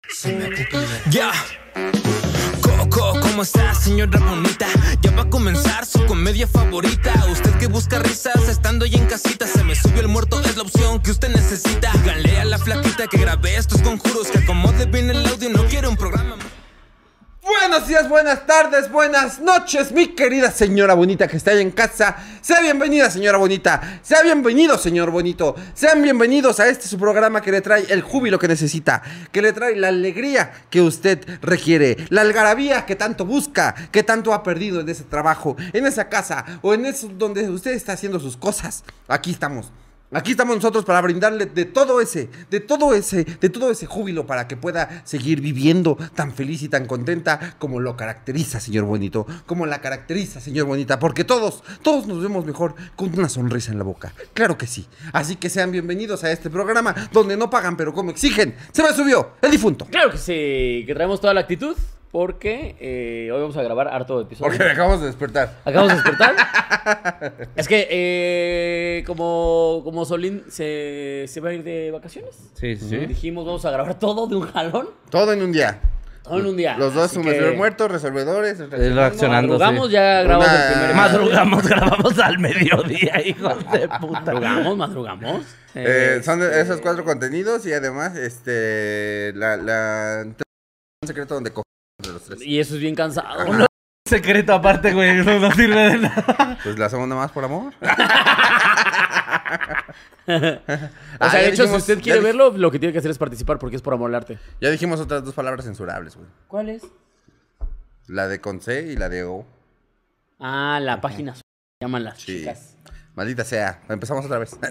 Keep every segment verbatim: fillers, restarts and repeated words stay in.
Ya, Coco, ¿cómo está, señora bonita? Ya va a comenzar su comedia favorita. Usted que busca risas estando ahí en casita. Se me subió el muerto, es la opción que usted necesita. Díganle a la flaquita que grabé estos conjuros, que acomode bien el audio, no quiere un programa. Buenos días, buenas tardes, buenas noches, mi querida señora bonita que está ahí en casa. Sea bienvenida, señora bonita. Sea bienvenido, señor bonito. Sean bienvenidos a este su programa que le trae el júbilo que necesita, que le trae la alegría que usted requiere, la algarabía que tanto busca, que tanto ha perdido en ese trabajo, en esa casa o en eso donde usted está haciendo sus cosas. Aquí estamos. Aquí estamos nosotros para brindarle de todo ese, de todo ese, de todo ese júbilo para que pueda seguir viviendo tan feliz y tan contenta como lo caracteriza, señor bonito, como la caracteriza, señor bonita, porque todos, todos nos vemos mejor con una sonrisa en la boca, claro que sí. Así que sean bienvenidos a este programa donde no pagan pero como exigen. Se me subió el difunto. Claro que sí, que traemos toda la actitud. Porque eh, hoy vamos a grabar harto episodio. Porque acabamos de despertar. Acabamos de despertar. Es que eh, como, como Solín se, se va a ir de vacaciones. Sí, sí. Dijimos, vamos a grabar todo de un jalón. Todo en un día. Todo en un día. Los dos Así sumergidos que muertos, resolvedores, reaccionando. Madrugamos, sí. ya grabamos Una- el primer Madrugamos, grabamos al mediodía, hijos de puta. Madrugamos, madrugamos. Eh, Eh, son de esos cuatro contenidos y además, este, la, la, un secreto donde coge entre los tres. Y eso es bien cansado. Ajá. Secreto aparte, güey, eso no sirve de nada. Pues la hacemos nomás por amor. O sea, Ah, de ya hecho, dijimos- si usted ya quiere dij- verlo, lo que tiene que hacer es participar porque es por amor al arte. Ya dijimos otras dos palabras censurables, güey. ¿Cuál es? La de con C y la de O. Ah, la página se llaman las Sí. chicas. Maldita sea. Empezamos otra vez.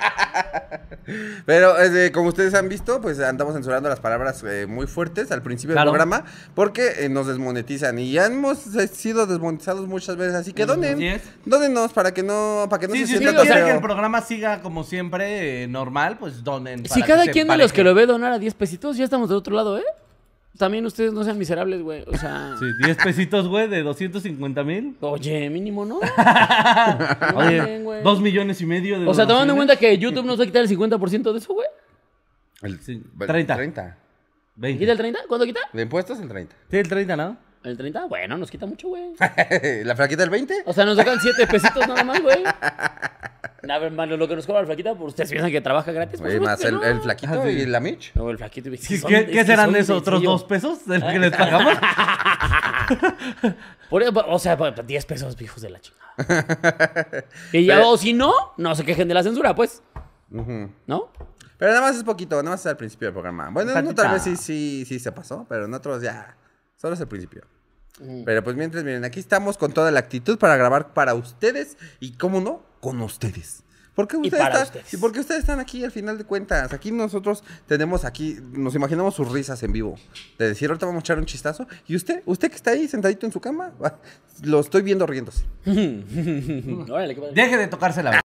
Pero eh, como ustedes han visto, pues andamos censurando las palabras eh, muy fuertes al principio Claro. del programa porque eh, nos desmonetizan y ya hemos eh, sido desmonetizados muchas veces, así que donen, Así es. dónenos para que no, para que no Sí, se si sienta usted tan quiere que el feo. programa siga como siempre, eh, normal, pues donen. Si para cada se quien de los empareje. que lo ve donar a diez pesitos, ya estamos del otro lado, ¿eh? También ustedes no sean miserables, güey. O sea, Sí, diez pesitos, güey, de doscientos cincuenta mil. oye, mínimo, ¿no? Oye, Bien, güey. dos millones y medio de O sea, tomando en cuenta donaciones. que YouTube nos va a quitar el cincuenta por ciento de eso, güey. El, Sí, bueno, treinta. treinta. veinte. ¿Quita el treinta? ¿Cuánto quita? De impuestos el treinta. Sí, el treinta, ¿no? ¿El treinta? Bueno, nos quita mucho, güey. ¿La flaquita del veinte? O sea, nos tocan siete pesitos nada más, güey. A ver, mano, lo que nos cobra el flaquita, pues ustedes piensan que trabaja gratis. Por Oye, más supuesto el, que no. el flaquito Ah, sí. y la Mitch. No, el flaquito. ¿Qué, son- qué- es qué que serán son esos de otros sencillo. dos pesos de los que les pagamos? Por- o sea, por diez pesos, hijos de la chingada. Y ya, Pero- o si no, no se quejen de la censura, pues. Ujú. ¿No? Pero nada más es poquito, nada más es al principio del programa. Bueno, en uno Tantita. tal vez sí, sí, sí se pasó, pero en otros ya, solo es el principio. Pero pues mientras, miren, aquí estamos con toda la actitud para grabar para ustedes y, cómo no, con ustedes. Porque Y ustedes, para están, ustedes. y porque ustedes están aquí al final de cuentas. Aquí nosotros tenemos aquí, nos imaginamos sus risas en vivo. De decir, ahorita vamos a echar un chistazo. Y usted, usted que está ahí sentadito en su cama, va, lo estoy viendo riéndose. Órale, qué padre. Deje de tocarse la.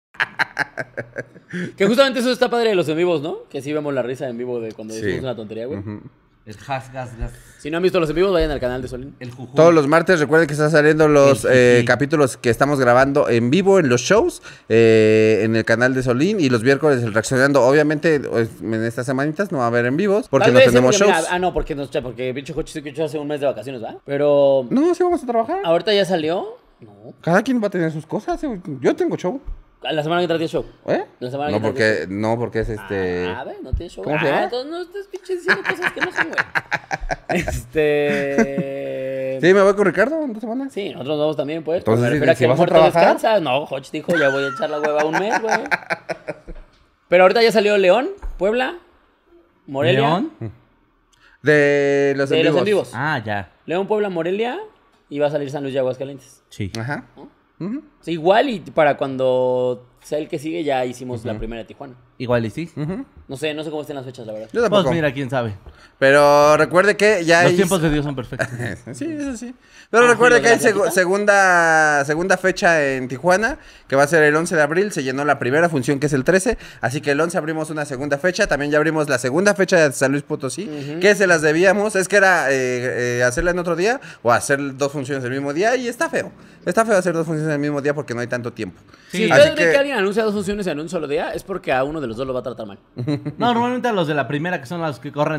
Que justamente eso está padre de los en vivos, ¿no? Que sí vemos la risa en vivo de cuando Sí. decimos una tontería, güey. Ujú. El has, gas, gas. Si no han visto los en vivos, vayan al canal de Solín. El juju. Todos los martes recuerden que están saliendo los Sí, sí, eh, sí. capítulos que estamos grabando en vivo en los shows, eh, en el canal de Solín, y los miércoles el reaccionando. Obviamente pues, en estas semanitas no va a haber en vivos porque Tal no vez, tenemos porque, shows. mira, ah, no, porque, nos, porque pinche Jochi se hace un mes de vacaciones, ¿va? Pero No, sí vamos a trabajar. ahorita ya salió. No. Cada quien va a tener sus cosas. eh. Yo tengo show. La semana que entra tiene show. ¿Eh? La semana No que entra porque, no porque es este. Ah, a ver, no tiene show. ¿Cómo ah, se llama? entonces no estés pinche diciendo cosas que no son, güey. Este. Sí, me voy con Ricardo en dos semanas. Sí, nosotros nos vamos también, pues. Entonces, Me si- refiero a si que el vas a muerto trabajar- descansa. No, Hoch dijo, ya voy a echar la hueva un mes, güey. Pero ahorita ya salió León, Puebla, Morelia. ¿León? De los De en los vivos. en vivos. Ah, ya. León, Puebla, Morelia. Y va a salir San Luis de Aguascalientes. Sí. Ajá. Ujú. Sí, igual y para cuando sea el que sigue ya hicimos la primera de Tijuana. Igual y sí. Ujú. No sé, no sé cómo estén las fechas, la verdad. Yo tampoco. Pues mira, quién sabe. Pero recuerde que ya Los hay- tiempos de Dios son perfectos. Sí, eso sí. Pero Ah, recuerde ¿y lo que de hay la segu- plaquita? segunda segunda fecha en Tijuana, que va a ser el once de abril. Se llenó la primera función, que es el trece. Así que el once abrimos una segunda fecha. También ya abrimos la segunda fecha de San Luis Potosí, que se las debíamos. Es que era eh, eh, hacerla en otro día o hacer dos funciones el mismo día. Y está feo. Está feo hacer dos funciones el mismo día porque no hay tanto tiempo. Si Sí. Así ustedes ven que- que alguien anuncia dos funciones en un solo día, es porque a uno de los dos lo va a tratar mal. No, normalmente a los de la primera, que son los que corren más rápido,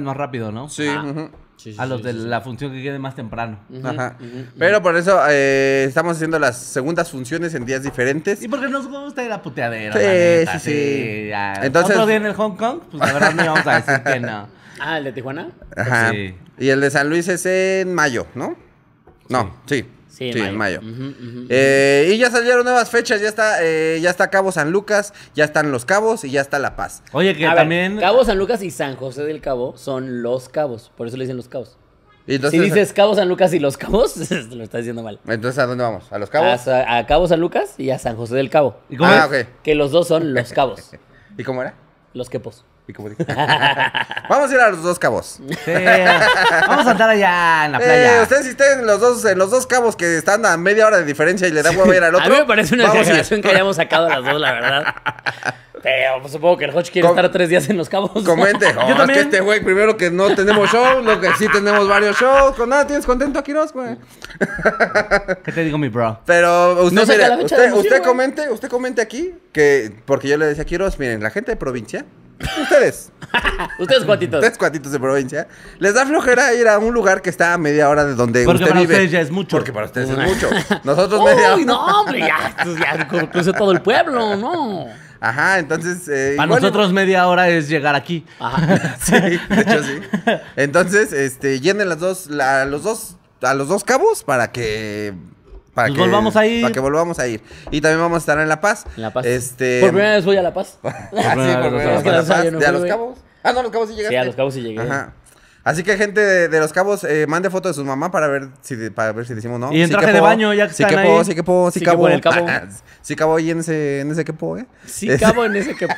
rápido, ¿no? Sí, Ah. ujú. Sí, sí, A los sí, de sí, sí. la función que quede más temprano. Ujú, Ajá. ujú, ujú. Pero por eso eh, estamos haciendo las segundas funciones en días diferentes. Y porque nos gusta ir a puteadera, Sí, la neta, sí, sí. ya. Entonces- Otro día en el Hong Kong, pues la verdad no íbamos a decir que no. Ah, ¿el de Tijuana? Ajá. Sí. Y el de San Luis es en mayo, ¿no? No, sí. Sí, Sí, en en mayo. mayo. Ujú, ujú, Eh, y ya salieron nuevas fechas, ya está, eh, ya está Cabo San Lucas, ya están Los Cabos y ya está La Paz. Oye, que A ver, también... Cabo San Lucas y San José del Cabo son los cabos. Por eso le dicen los cabos. Y entonces, si dices Cabo San Lucas y los cabos, lo estás diciendo mal. entonces, ¿a dónde vamos? ¿A Los Cabos? A, Sa- a Cabo San Lucas y a San José del Cabo. ¿Y cómo Ah, es? ok. Que los dos son los cabos. ¿Y cómo era? Los quepos. ¿Y cómo dije? Vamos a ir a Los Dos Cabos. Sí, vamos a andar allá en la Eh, playa. ustedes si estén en los dos, en los dos cabos que están a media hora de diferencia y le da huevo ir al otro. A mí me parece una vamos a ir. exageración que hayamos sacado a las dos, la verdad. Pero pues, supongo que el Hodge quiere Com- estar tres días en los cabos. Comente. Oh, es también. que este güey, primero que no tenemos show, lo que sí tenemos varios shows. Con nada tienes contento a Quiroz, güey. ¿Qué te digo, mi bro? Pero usted, No saca mire, la fecha usted, de emoción, usted güey. comente, usted comente aquí que, porque yo le decía a Quiroz, miren, la gente de provincia, ustedes, Ustedes cuantitos. ustedes cuatitos de provincia, les da flojera ir a un lugar que está a media hora de donde Porque usted para vive. ustedes ya es mucho. Porque para ustedes es mucho. Nosotros media Uy, hora. no, hombre, ya, pues, ya crucé todo el pueblo, ¿no? Ajá, entonces. Eh, Para igual- nosotros media hora es llegar aquí. Ajá. Sí, de hecho sí. Entonces, este, llenen las dos, la- los dos, a los dos cabos para que. Para Pues que volvamos a ir. Para que volvamos a ir. Y también vamos a estar en La Paz. En La Paz. Este. Por primera vez voy a La Paz. Ah, sí, por primera vez Es que a La la Paz. yo no ¿De a fui, los güey. cabos? Ah, no, a los cabos sí llegaste. Sí, a Los Cabos sí llegué. Ajá. Así que gente de, de Los Cabos, eh, mande foto de su mamá para ver si para ver si decimos no. Y en Sí traje de quepo, baño, ya que sí están quepo, ahí. sí quepo, sí Sí cabo. quepo en el cabo. Sí cabo ahí en ese, en ese quepo, ¿eh? Sí Es- cabo en ese quepo.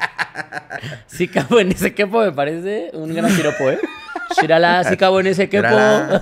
Sí cabo en ese quepo, me parece un gran piropo, ¿eh? Shirala, sí cabo en ese quepo. Shirala.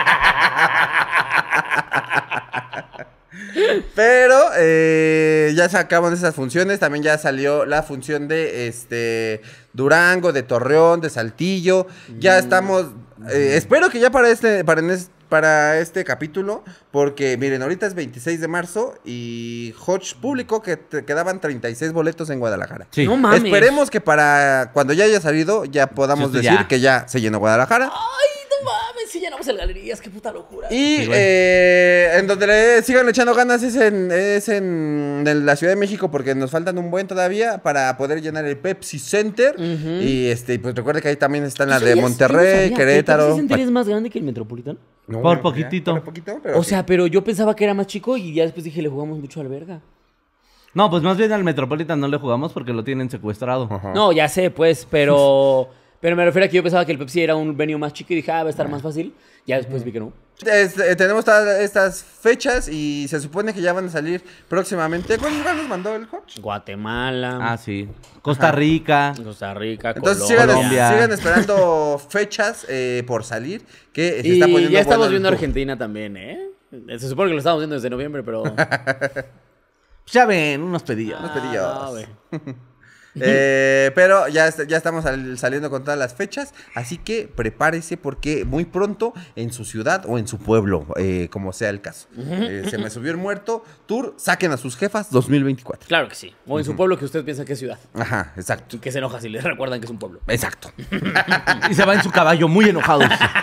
Pero eh, ya se acaban esas funciones. También ya salió la función de este Durango, de Torreón, de Saltillo. Ya estamos. eh, espero que ya para este, para, en es- para este capítulo. Porque miren, ahorita es veintiséis de marzo. Y Hodge publicó que te quedaban treinta y seis boletos en Guadalajara. Sí. No mames. Esperemos que para cuando ya haya salido, ya podamos Sí, sí, decir ya. que ya se llenó Guadalajara. Ay, no mames, si llenamos el galerías, qué puta locura. Y Sí, güey. eh, en donde le sigan echando ganas es en, es en, en la Ciudad de México porque nos faltan un buen todavía para poder llenar el Pepsi Center. Ujú. Y este, pues recuerde que ahí también están las ¿Tú de sabías? Yo no Monterrey, sabía que Querétaro. ¿El Pepsi Center es más grande que el Metropolitano? No, Por ya, poquitito. por poquito, pero O sí. sea, pero yo pensaba que era más chico y ya después dije, le jugamos mucho al verga. No, pues más bien al Metropolitan no le jugamos porque lo tienen secuestrado. Ajá. No, ya sé, pues, pero... Pero me refiero a que yo pensaba que el Pepsi era un venue más chico y dije, ah, va a estar más fácil. Ya después vi que no. Es- eh, tenemos todas estas fechas y se supone que ya van a salir próximamente. ¿Cuándo nos mandó el coach? Guatemala, Ah, sí. Costa Rica. Costa Rica, Entonces Colombia. sigan, Colombia. sigan esperando fechas eh, por salir que se Y está poniendo ya estamos bueno el viendo tour. Argentina también, ¿eh? Se supone que lo estamos viendo desde noviembre, pero... Ya ven, unos pedillos. Unos pedillos. Ah, no, güey. Eh, pero ya, est- ya estamos sal- saliendo con todas las fechas, así que prepárese porque muy pronto en su ciudad o en su pueblo, eh, como sea el caso. Eh, se me subió el muerto, tour, saquen a sus jefas dos mil veinticuatro. Claro que sí. O en su pueblo que usted piensa que es ciudad. Ajá, exacto. Y que se enoja si le recuerdan que es un pueblo. Exacto. Y se va en su caballo muy enojado.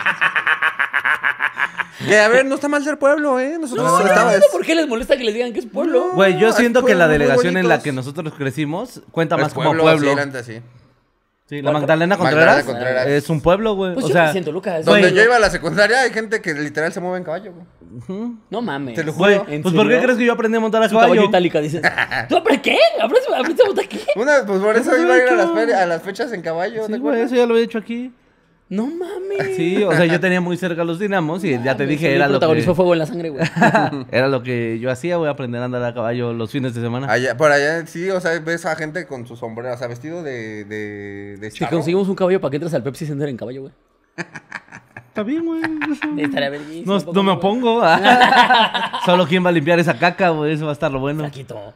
Que a ver, no está mal ser pueblo, ¿eh? Nosotros No, no estaba- entiendo por qué les molesta que les digan que es pueblo. Güey, yo es siento que pueblo, la muy delegación en la bonitos. que nosotros crecimos cuenta Es más como pueblo. sí, la neta, sí. Sí, la Magdalena Magdalena Contreras, Contreras. es un pueblo, güey. Pues o yo sea, me siento Lucas. Donde Güey, yo iba a la secundaria hay gente que literal se mueve en caballo, güey. No mames. Te lo güey, juro. ¿En pues ¿por qué serio? crees que yo aprendí a montar a Su caballo caballo? itálica, dices. ¿Tú aprendes qué? ¿Aprendes aprendes a montar qué? Una, pues por eso No, iba a ir a yo- las, feri- a las fechas en caballo, Sí, ¿te güey, acuerdas? eso ya lo había hecho aquí. No mames. Sí, o sea, yo tenía muy cerca los dinamos y ya te Mames, dije, sí, era lo protagonizó que... fuego en la sangre, güey. Era lo que yo hacía, voy a aprender a andar a caballo los fines de semana. Allá, por allá, sí, o sea, ves a gente con su sombrero, o sea, vestido de, de, de Si charro. conseguimos un caballo para que entres al Pepsi Center en caballo, güey. Está bien, güey. Estaría verguísima, No, no me opongo. Solo quién va a limpiar esa caca, güey. Eso va a estar lo bueno. Flaquito.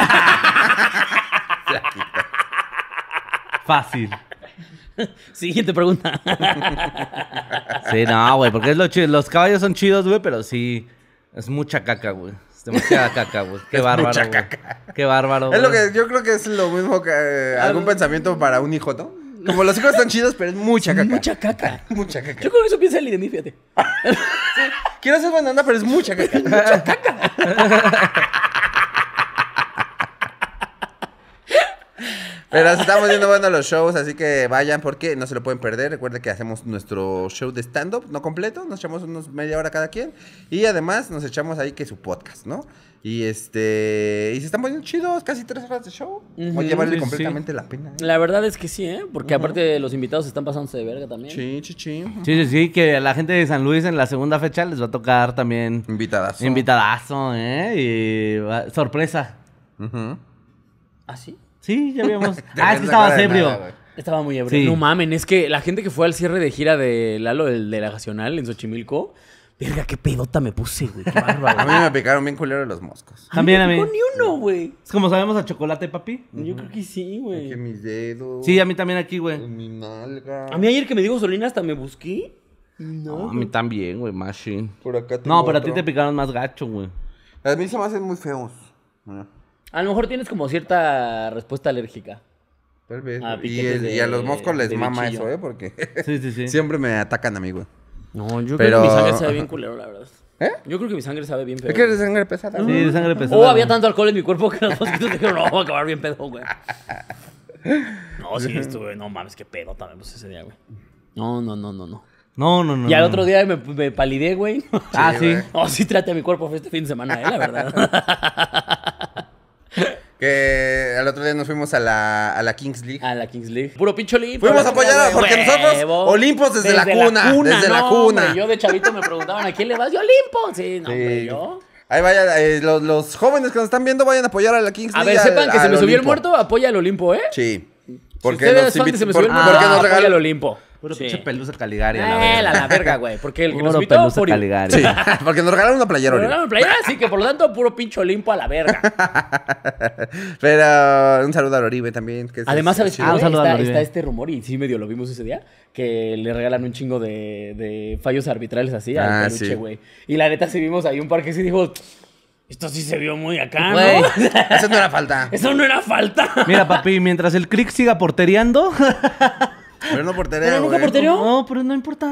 Fácil. Siguiente pregunta. Sí, no, güey, porque es lo chido. Los caballos son chidos, güey, pero sí. Es mucha caca, güey. Es demasiada caca, güey. Qué Es bárbaro, mucha güey. caca. Qué bárbaro, Es lo güey. que yo creo que es lo mismo que eh, algún pensamiento para un hijo, ¿no? Como los hijos están chidos, pero es mucha caca. Mucha caca. Mucha caca. Yo creo que eso piensa Eli de mí, fíjate. Sí, quiero ser buena onda, pero es mucha caca. Mucha caca. Pero estamos viendo bueno los shows, así que vayan porque no se lo pueden perder. Recuerden que hacemos nuestro show de stand-up, no completo, nos echamos unos media hora cada quien. Y además nos echamos ahí que su podcast, ¿no? Y este. Y se están poniendo chidos, casi tres horas de show. Ujú, Oye, vale sí, completamente la pena. ¿eh? La verdad es que sí, ¿eh? Porque aparte los invitados están pasándose de verga también. Sí, sí, sí. Sí, sí, sí, que a la gente de San Luis en la segunda fecha les va a tocar también Invitadas. invitadazo, ¿eh? Y va- sorpresa. Ujú. ¿Ah, sí? Sí, ya habíamos. Te ah, ves es que la estabas cara de ebrio. nada, güey. Estaba muy ebrio. Sí. No mamen, es que la gente que fue al cierre de gira de Lalo, el de la Nacional, en Xochimilco, verga, qué pedota me puse, güey. Qué bárbaro. A mí me picaron bien culero los moscos. También a mí. No, ni uno, güey. Es como sabemos a chocolate, papi. Yo creo que sí, Aquí güey. en mis dedos. Sí, a mí también aquí, En güey. mi nalga. A mí ayer que me dijo Solina hasta me busqué. No, a mí también, güey, machine. Por acá tengo No, pero a ti otro. te picaron más gacho, güey. A mí se me hacen muy feos. Mira, A lo mejor tienes como cierta respuesta alérgica. tal vez. Ah, y, piquetes el- de- y a los moscos les de mama bichillo. eso, ¿eh? Porque Sí, sí, sí. siempre me atacan a mí, güey. No, yo Pero- creo que mi sangre sabe bien culero, la verdad. ¿Eh? Yo creo que mi sangre sabe bien feo. Es que eres sangre pesada. Sí, güey. de sangre pesada. O había tanto alcohol en mi cuerpo que los mosquitos dijeron, no, va a acabar bien pedo, güey. No, sí, estuve, no mames, qué pedo también pues ese día, güey. No, no, no, no, no. No, no, no. Y al no. otro día me, me palidé, güey. Ah, sí. güey. No, sí traté a mi cuerpo este fin de semana, eh, la verdad. Que al otro día nos fuimos a la, a la Kings League. A la Kings League. Puro pincho Olimpo. Fuimos a apoyar, güey, porque nosotros, huevo. Olimpos desde la cuna, desde la no, cuna. hombre, yo de chavito me preguntaban, ¿a quién le vas? Yo, Olimpo. Sí, no, Sí. hombre, yo. Ahí vaya, eh, los, los jóvenes que nos están viendo vayan a apoyar a la Kings A League. ver, sepan al- que se al me subió el Olimpo. muerto, apoya al Olimpo, ¿eh? Sí. Si Porque ustedes nos son de invit- se me por- subió el muerto, porque nos apoya al regaló. Olimpo. Puro Sí. pinche pelusa Caligari a la Eh, verga. la, la verga, güey. Porque el que nos Puro invitó pelusa fue Uribe. Caligari. Sí, porque nos regalaron una playera, Pero Oribe. no, playera, así que por lo tanto, puro pincho Olimpo a la verga. Pero un saludo a Oribe también. Que es- Además, es ¿sabes qué? chido. Ah, un güey? saludo a está, Oribe. está este rumor, y sí medio lo vimos ese día, que le regalan un chingo de, de fallos arbitrales así al Ah, peluche, sí. güey. Y la neta sí vimos ahí un par que sí dijo, esto sí se vio muy acá, Güey. ¿no? Eso no era falta. Eso no era falta. Mira, papi, mientras el Crick siga portereando. Pero no portería, Pero nunca güey. portereó. No, pero no importa.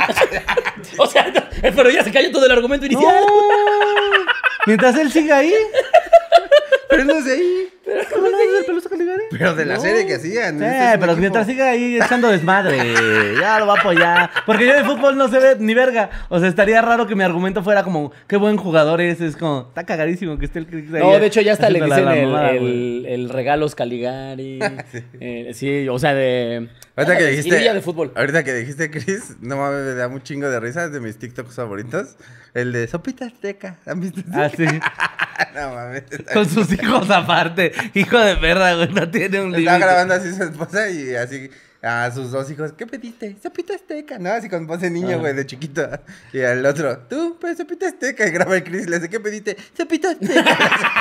O sea, no, pero ya se cayó todo el argumento No. inicial. Mientras él siga ahí. Pero no es de ahí. ¿Cómo no es el pelusa Caligari? Pero de la serie que hacían. Sí, Este es un pero equipo. mientras siga ahí echando desmadre, ya lo va a apoyar. Porque yo de fútbol no se ve ni verga. O sea, estaría raro que mi argumento fuera como, qué buen jugador es. Es como, está cagadísimo que esté el Crick ahí. No, de hecho ya hasta le haciéndola dicen la el, mamada, güey. el, el regalos Caligari. Eh, sí, o sea, de... Ahorita que de dijiste. esquinilla de fútbol. Ahorita que dijiste, Chris, no mames, me da un chingo de risa, es de mis TikToks favoritos. El de Sopita Azteca. ¿Han visto ese? Ah, sí. No mames. Con sus hijos aparte. Hijo de perra, güey, no tiene un Estaba límite. grabando así su esposa y así a sus dos hijos. ¿Qué pediste? Sopita Azteca, ¿no? Así con voz de niño, güey, de chiquito. Y al otro, tú, pues Sopita Azteca. Y graba el Chris y le dice, ¿qué pediste? Sopita Azteca.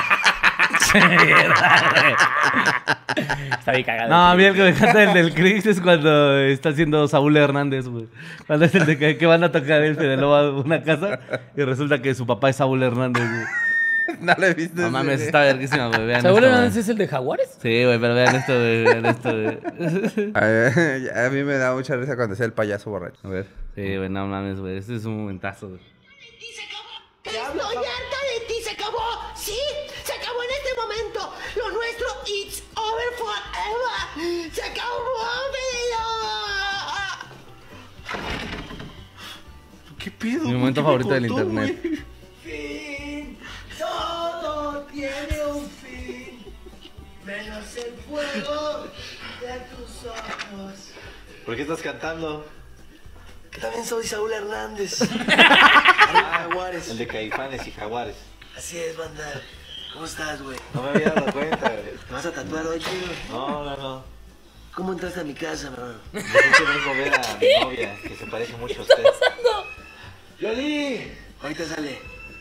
Está bien cagado. No, a mí el que me encanta el del Chris es cuando está haciendo Saúl Hernández, güey. Cuando es el de que, que van a tocar el Fede Lobo a una casa y resulta que su papá es Saúl Hernández, güey. No lo he visto. No ese, mames, güey. está verguísima, güey. Vean ¿Seguro esto, no güey. es el de Jaguares? Sí, güey, pero vean esto, güey. Vean esto, güey. A, ver, a mí me da mucha risa cuando sea el payaso borracho. A ver. Sí, güey, no mames, güey. Este es un momentazo, güey. Estoy harta de ti, se acabó. Sí, se acabó en este momento. Lo nuestro, it's over forever. Se acabó, pero... ¿Qué pido? Mi momento favorito del internet. Fin, todo tiene un fin, menos el fuego de tus ojos. ¿Por qué estás cantando? Que también soy Saúl Hernández. Jaguares. El de Caifanes y Jaguares. Así es, banda. ¿Cómo estás, güey? No me había dado cuenta, güey. ¿Te vas a tatuar hoy, chido? No, no, no. ¿Cómo entraste a mi casa, bro? Yo siempre vengo a ver a mi novia, que se parece mucho a usted. ¡Violín! Ahorita sale.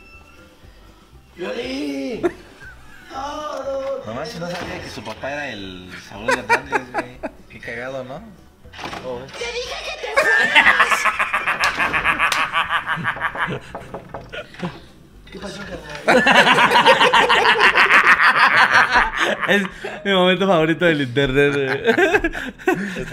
¡Violín! Todo. No manches, no sabía que su papá era el Saúl Hernández, güey. Qué cagado, ¿no? Oh, güey. ¡Te dije que te fueras! ¿Qué pasó, carnal? Es mi momento favorito del internet, güey.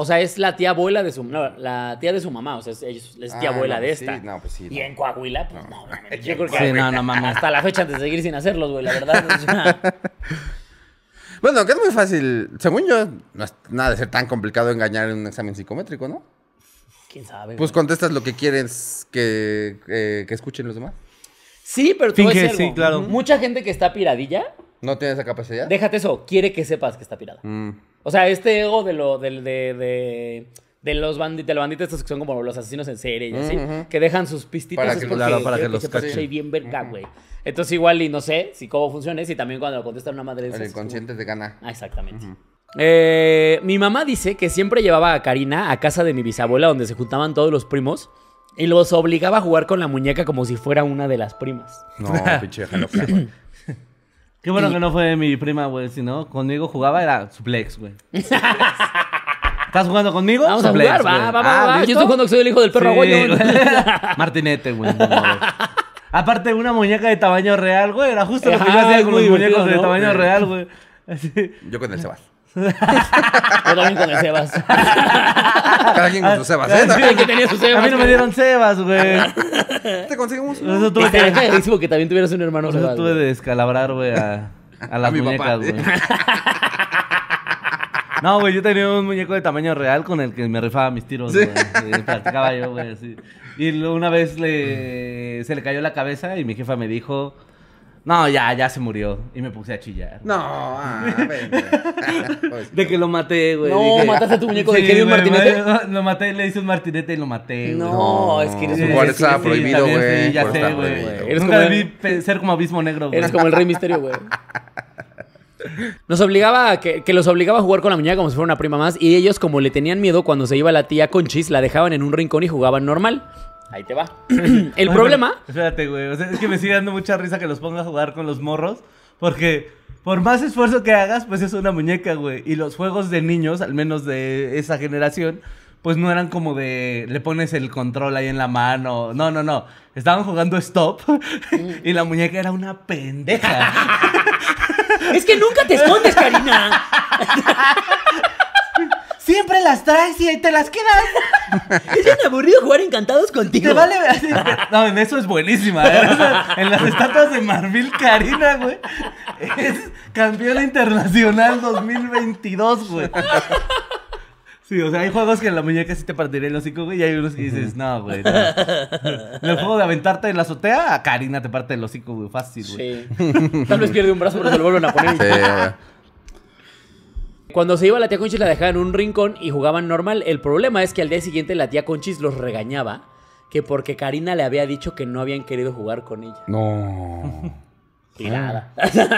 O sea, es la tía abuela de su... No, la tía de su mamá. O sea, es, es tía Ah, abuela no, de pues esta. sí, no, pues sí, Y no. en Coahuila, pues no. no yo creo que Sí, no, no mames. hasta la fecha antes de seguir sin hacerlos, güey. La verdad. O sea, Bueno, que es muy fácil. Según yo, no es nada de ser tan complicado engañar en un examen psicométrico, ¿no? quién sabe. Pues güey. contestas lo que quieres que, que, que escuchen los demás. Sí, pero te voy a Finge, decir algo. sí, claro. Mucha gente que está piradilla, ¿No tienes esa capacidad? déjate eso, quiere que sepas que está pirada. Mm. O sea, este ego de lo del de, de, de los banditos, de los banditos estos que son como los asesinos en serie y así, Ujú. que dejan sus pistitas Para es que- porque claro, para quiero que los sepas que cachen. soy bien verga, güey. Entonces igual y no sé si cómo funciona, si también cuando lo contesta una madre de El esas, inconsciente te gana. como- Ah, exactamente. Eh, mi mamá dice que siempre llevaba a Karina a casa de mi bisabuela donde se juntaban todos los primos y los obligaba a jugar con la muñeca como si fuera una de las primas. No, pinche vieja loca, güey. Qué bueno que no fue mi prima, güey. Si no, conmigo jugaba, era suplex, güey. ¿Estás jugando conmigo? Vamos a Suplex, jugar, va, güey. va, va, Ah, va. Yo ¿listo? estoy jugando que soy el hijo del perro Sí, aguayo. güey. Martinete, güey. no mames. Aparte, una muñeca de tamaño real, güey. Era justo lo que yo Ajá, hacía con muy los muñecos divertido, de ¿no? tamaño Sí. real, güey. Así. Yo con el Sebas. Yo también con el Sebas. Cada quien con su Sebas, ¿eh? El que tenía su Sebas. A mí no me dieron cebas, güey. Te conseguimos Por uno. eso tuve Estaría que, cagadísimo que también tuvieras un hermano por eso Sebas, tuve güey. de descalabrar, güey, a, a las mi papá. muñecas, güey. No, güey, yo tenía un muñeco de tamaño real con el que me rifaba mis tiros, güey. Sí, practicaba yo, güey, así. Y luego una vez le, se le cayó la cabeza y mi jefa me dijo, no, ya, ya se murió. Y me puse a chillar. No, ah, ven, güey. De que lo maté, güey. No, Dije- mataste a tu muñeco de que dio un güey, martinete. güey, Lo maté, le hice un martinete y lo maté, güey. No, es que eres Sí, un... por es eso estaba que sí, prohibido, También, güey, sí, ya por sé, estar güey. prohibido. Eres Nunca como- debí pe- ser como Abismo Negro, güey. Eres como el Rey Misterio, güey. Nos obligaba a que, que los obligaba a jugar con la muñeca como si fuera una prima más. Y ellos, como le tenían miedo cuando se iba la tía Conchis, la dejaban en un rincón y jugaban normal. Ahí te va. El Oye, problema... pero, espérate, güey. O sea, es que me sigue dando mucha risa que los ponga a jugar con los morros. Porque por más esfuerzo que hagas, pues es una muñeca, güey. Y los juegos de niños, al menos de esa generación, pues no eran como de le pones el control ahí en la mano. No, no, no. Estaban jugando stop y la muñeca era una pendeja. Es que nunca te escondes, Karina. Siempre las traes y ahí te las quedas. Es bien aburrido jugar encantados contigo. Te vale. No, en eso es buenísima, ¿eh? O sea, en las estatuas de marfil, Karina, güey, es campeona internacional dos mil veintidós, güey. Sí, o sea, hay juegos que en la muñeca sí te partiría el hocico, güey, y hay unos que dices, no, güey, no. En el juego de aventarte en la azotea, a Karina te parte el hocico, güey, fácil, güey. Sí. Tal vez pierde un brazo, pero se lo vuelven a poner. Sí, güey. Cuando se iba la tía Conchis la dejaban en un rincón y jugaban normal. El problema es que al día siguiente la tía Conchis los regañaba que porque Karina le había dicho que no habían querido jugar con ella. No. Y nada.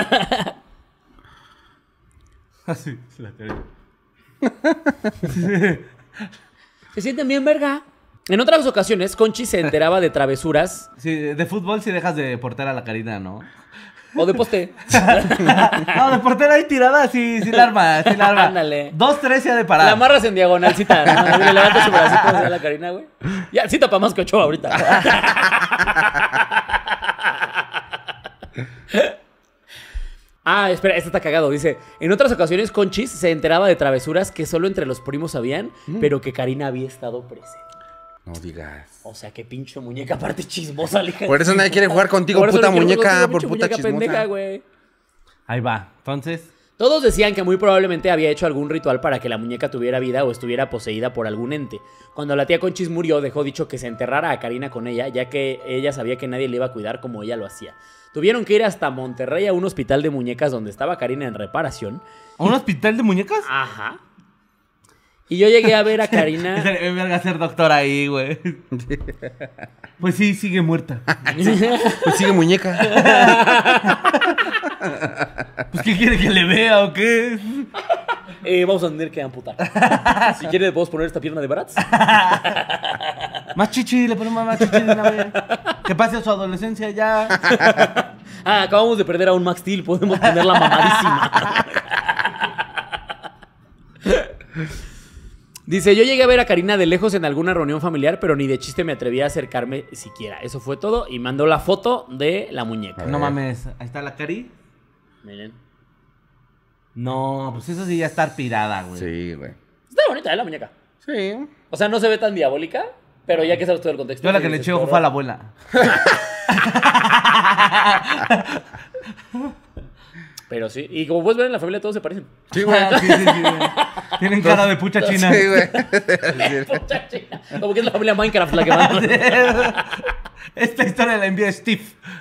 Así, se la Karina. Se sienten bien, verga. En otras ocasiones, Conchis se enteraba de travesuras Sí, de fútbol sí dejas de portera a la Karina, ¿no? o de poste. No, de portera ahí tirada, sí, sí la arma, sí la arma. Ándale. Dos, tres ya de parar. La amarras en diagonalcita. ¿No? Le levantas su bracito hacia la Karina, güey. Ya, sí tapa más que Ochoa ahorita. Ah, espera, este está cagado. Dice, en otras ocasiones Conchis se enteraba de travesuras que solo entre los primos sabían, pero que Karina había estado presente. No digas. O sea, qué pinche muñeca aparte chismosa, lija. Por eso nadie quiere jugar contigo, Por eso puta no quiero jugar muñeca, contigo, por pinche puta muñeca chismosa. pendeja, güey. Ahí va. Entonces, Todos decían que muy probablemente había hecho algún ritual para que la muñeca tuviera vida o estuviera poseída por algún ente. Cuando la tía Conchis murió, dejó dicho que se enterrara a Karina con ella, ya que ella sabía que nadie le iba a cuidar como ella lo hacía. Tuvieron que ir hasta Monterrey a un hospital de muñecas donde estaba Karina en reparación. ¿a un hospital de muñecas? Ajá. Y yo llegué a ver a Karina... Me verga ser doctor ahí, güey. Pues sí, sigue muerta. Pues sigue muñeca. Pues ¿qué quiere que le vea o qué? Eh, vamos a tener que amputar. Si quieres, ¿podemos poner esta pierna de Bratz? Más chichi, le ponemos más chichi de una vez. Que pase su adolescencia ya. Ah, acabamos de perder a un Max Steel. Podemos ponerla mamadísima. Dice, yo llegué a ver a Karina de lejos en alguna reunión familiar, pero ni de chiste me atreví a acercarme siquiera. Eso fue todo y mandó la foto de la muñeca. No mames, ahí está la Cari. Miren. No, pues eso sí ya está pirada, güey. Sí, güey. Está bonita, ¿eh? La muñeca. Sí. O sea, no se ve tan diabólica, pero ya que sabes todo el contexto. Yo la que sí le dices, eché ojo pero- fue a la abuela. Pero sí. Y como puedes ver en la familia todos se parecen. Sí, güey. Sí, sí, sí, güey. Tienen cara de pucha china. Sí, güey. Pucha china. Como que es la familia Minecraft la que manda. Esta historia la envía Steve.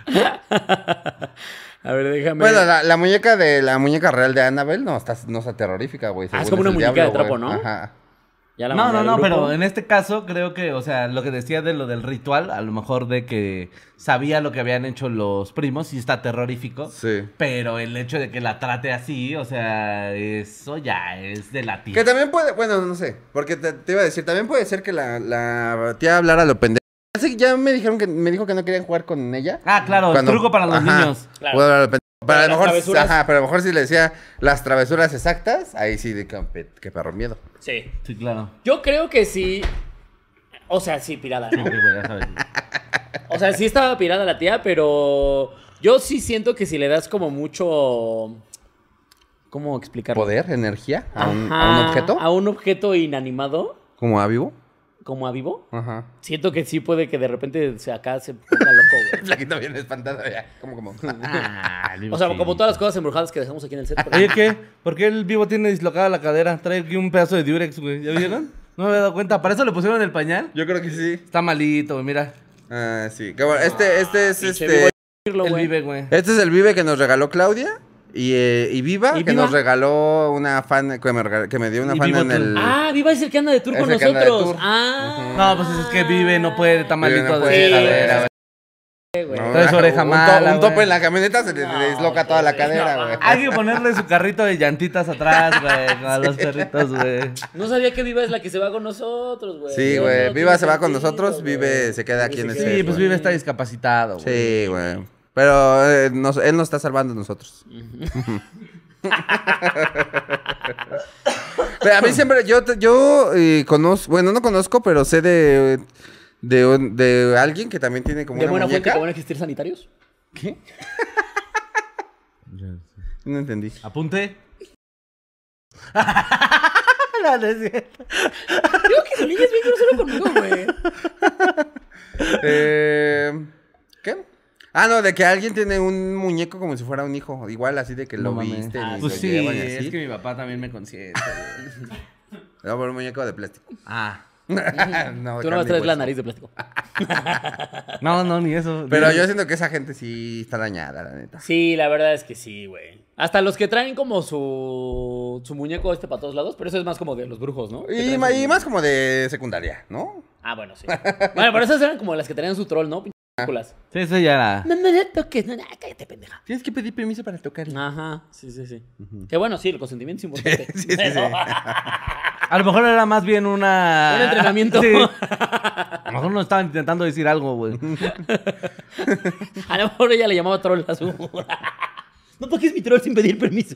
A ver, déjame. Bueno, la, la muñeca de la muñeca real de Annabelle no está, no está terrorífica, güey. Ah, es según como una el muñeca diablo, de trapo, güey. ¿no? Ajá. Ya la No, mandé no, al no, grupo. pero en este caso creo que, o sea, lo que decía de lo del ritual, a lo mejor de que sabía lo que habían hecho los primos y está terrorífico. Sí. Pero el hecho de que la trate así, o sea, eso ya es de la tía. Que también puede, bueno, no sé, porque te, te iba a decir, también puede ser que la, la tía hablara lo pendejo. Así que ya me dijeron que me dijo que no querían jugar con ella. Ah, claro, Cuando- truco para los ajá, niños. Claro. puedo hablar lo pendejo. Pero Para a lo las mejor, travesuras. ajá, pero a lo mejor si le decía las travesuras exactas, ahí sí de que, que perro miedo. Sí. Sí, claro. Yo creo que sí. O sea, sí, pirada, ¿no? Sí, güey, ya sabes. O sea, sí estaba pirada la tía, pero yo sí siento que si le das como mucho... ¿Cómo explicarlo? Poder, energía a un, Ajá, a un objeto, A un objeto inanimado, como a vivo. como a vivo. Ajá. Siento que sí puede que de repente se acá se ponga loco, güey. Flaquito bien espantado ya, como como. Ah, O sea, como todas las cosas embrujadas que dejamos aquí en el set. pero- Oye, ¿qué? ¿Por qué el vivo tiene dislocada la cadera? Trae aquí un pedazo de Durex, güey. ¿Ya vieron? No me había dado cuenta. ¿Para eso le pusieron el pañal? Yo creo que sí. Está malito, güey, mira. Ah, sí. Qué bueno. Este, este es Pinche este. vivo decirlo, El güey. vive, güey. Este es el Vive que nos regaló Claudia. Y, eh, y Viva, ¿Y que Viva? nos regaló una fan, que me, regal- que me dio una Y fan Vivo en tú. el... Ah, Viva es el que anda de tour Es con el que anda de nosotros. tour. Ah. No, pues es que vive, no puede, está Vive, malito no de puede, cadera, güey. güey. güey. No, Trae su oreja un, mala, to- un güey. tope en la camioneta se le, No, le disloca toda la pues, cadera, no. güey. Hay que ponerle su carrito de llantitas atrás, güey, a los perritos, güey. No sabía que Viva es la que se va con nosotros, güey. Sí, No, güey. no Viva tiene se va con sentido, nosotros, güey. Vive se queda aquí en el set. Sí, pues güey. vive está discapacitado, güey. Sí, güey. Pero eh, nos- él nos está salvando a nosotros. Pero a mí siempre, yo, te- yo eh, conozco, bueno, no conozco, pero sé de, de, un- de alguien que también tiene como ¿De una buena fuente muñeca. que van a existir sanitarios? ¿Qué? No entendí. Apunte. No, no es cierto. Creo que Solilla es bien grosero conmigo, güey. Eh, ¿Qué? Ah, no, de que alguien tiene un muñeco como si fuera un hijo. Igual así de que lo No mames. viste Ah, y Pues lo sí, llevan y así. es que mi papá también me consiente, güey. No, por un muñeco de plástico. Ah. no, Tú no carne vas y traes la hueso. nariz de plástico. No, no, ni eso. Pero Ni- yo siento que esa gente sí está dañada, la neta. Sí, la verdad es que sí, güey. Hasta los que traen como su, su muñeco este para todos lados, pero eso es más como de los brujos, ¿no? Que Y, traen ma- su- y más como de secundaria, ¿no? Ah, bueno, sí. Bueno, pero esas eran como las que traían su troll, ¿no? Pinches películas. Sí, eso ya era. No me toques, no, no, cállate, pendeja. Tienes que pedir permiso para tocar. Ajá, sí, sí, sí. Que bueno, sí, el consentimiento es importante. Sí, sí, sí. Pero- A lo mejor era más bien una... Un entrenamiento. Sí. A lo mejor no estaban intentando decir algo, güey. A lo mejor ella le llamaba troll a su... No toques mi troll sin pedir permiso.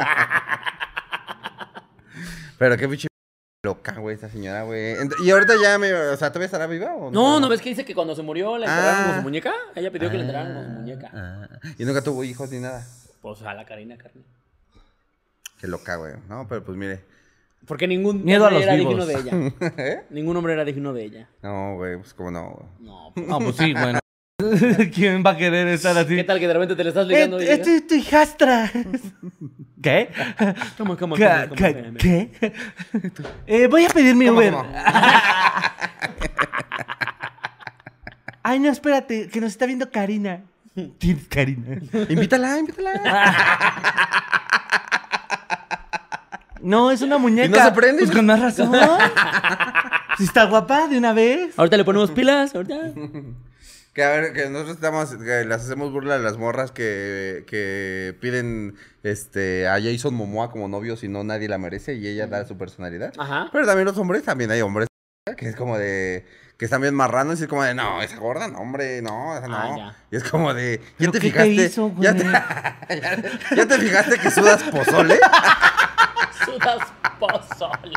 Pero qué bicho loca, güey, esta señora, güey. Ent- Y ahorita ya me... O sea, ¿todavía estará viva o No, ¿no ves que dice que cuando se murió la enterraron Ah. con su muñeca? Ella pidió que la enterraran con su muñeca. Ah, y nunca tuvo hijos ni nada. Pues a la Karina Carne. Qué loca, güey. No, pero pues mire. Porque ningún Miedo a hombre los era vivos. digno de ella. ¿Eh? Ningún hombre era digno de ella. No, güey, pues cómo no, güey. No, pues, No, pues sí, bueno. ¿Quién va a querer estar así? ¿qué tal que de repente te le estás ligando? y Este es tu hijastra. ¿Qué? ¿Cómo, cómo, ¿Qué? cómo, ¿Qué? cómo? ¿Qué? Eh, voy a pedir mi ¿Cómo, Uber. cómo? Ay, no, espérate, que nos está viendo Karina. ¿Tienes Karina? Invítala, invítala. No, es una muñeca. ¿Y no se prende? Pues con más razón. Si está guapa de una vez. Ahorita le ponemos pilas, ahorita. Que a ver, que nosotros estamos, que las hacemos burla de las morras que, que piden este a Jason Momoa como novio si no nadie la merece y ella da su personalidad. Ajá. Pero también los hombres, también hay hombres que es como de, que están bien marranos y es como de, no, esa gorda, no, hombre, no, esa no. Ah, ya. Y es como de, ¿ya ¿Pero te qué te fijaste? hizo, güey? ¿Ya, te, ya, ya te fijaste que sudas pozole? Sudas pozole.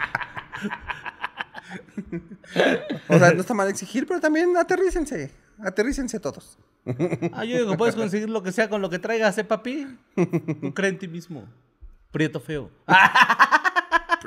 O sea, no está mal exigir, pero también aterrícense, aterrícense todos. Ah, yo digo, puedes conseguir lo que sea con lo que traigas, ¿eh, papi? Tú cree en ti mismo. Prieto feo.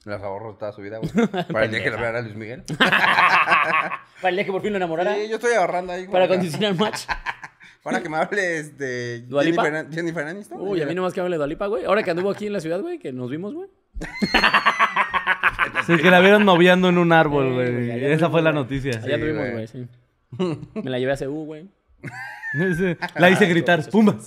Los ahorros toda su vida, güey. Para el día que lo vean a Luis Miguel. Para el día que por fin lo enamorara. Sí, yo estoy ahorrando ahí. Para güey. condicionar match. Para que me hables de ¿Dua Lipa? Jennifer, Jennifer Aniston. Uy, a mí nomás que hable de Dua Lipa, güey. Ahora que anduvo aquí en la ciudad, güey, que nos vimos, güey. Sí, que la vieron noviando en un árbol, Sí, güey. güey, allá Esa fue la güey. noticia. Allá Sí, anduvimos, güey. güey, sí. Me la llevé a C U, güey. Sí, la hice gritar, Pumas.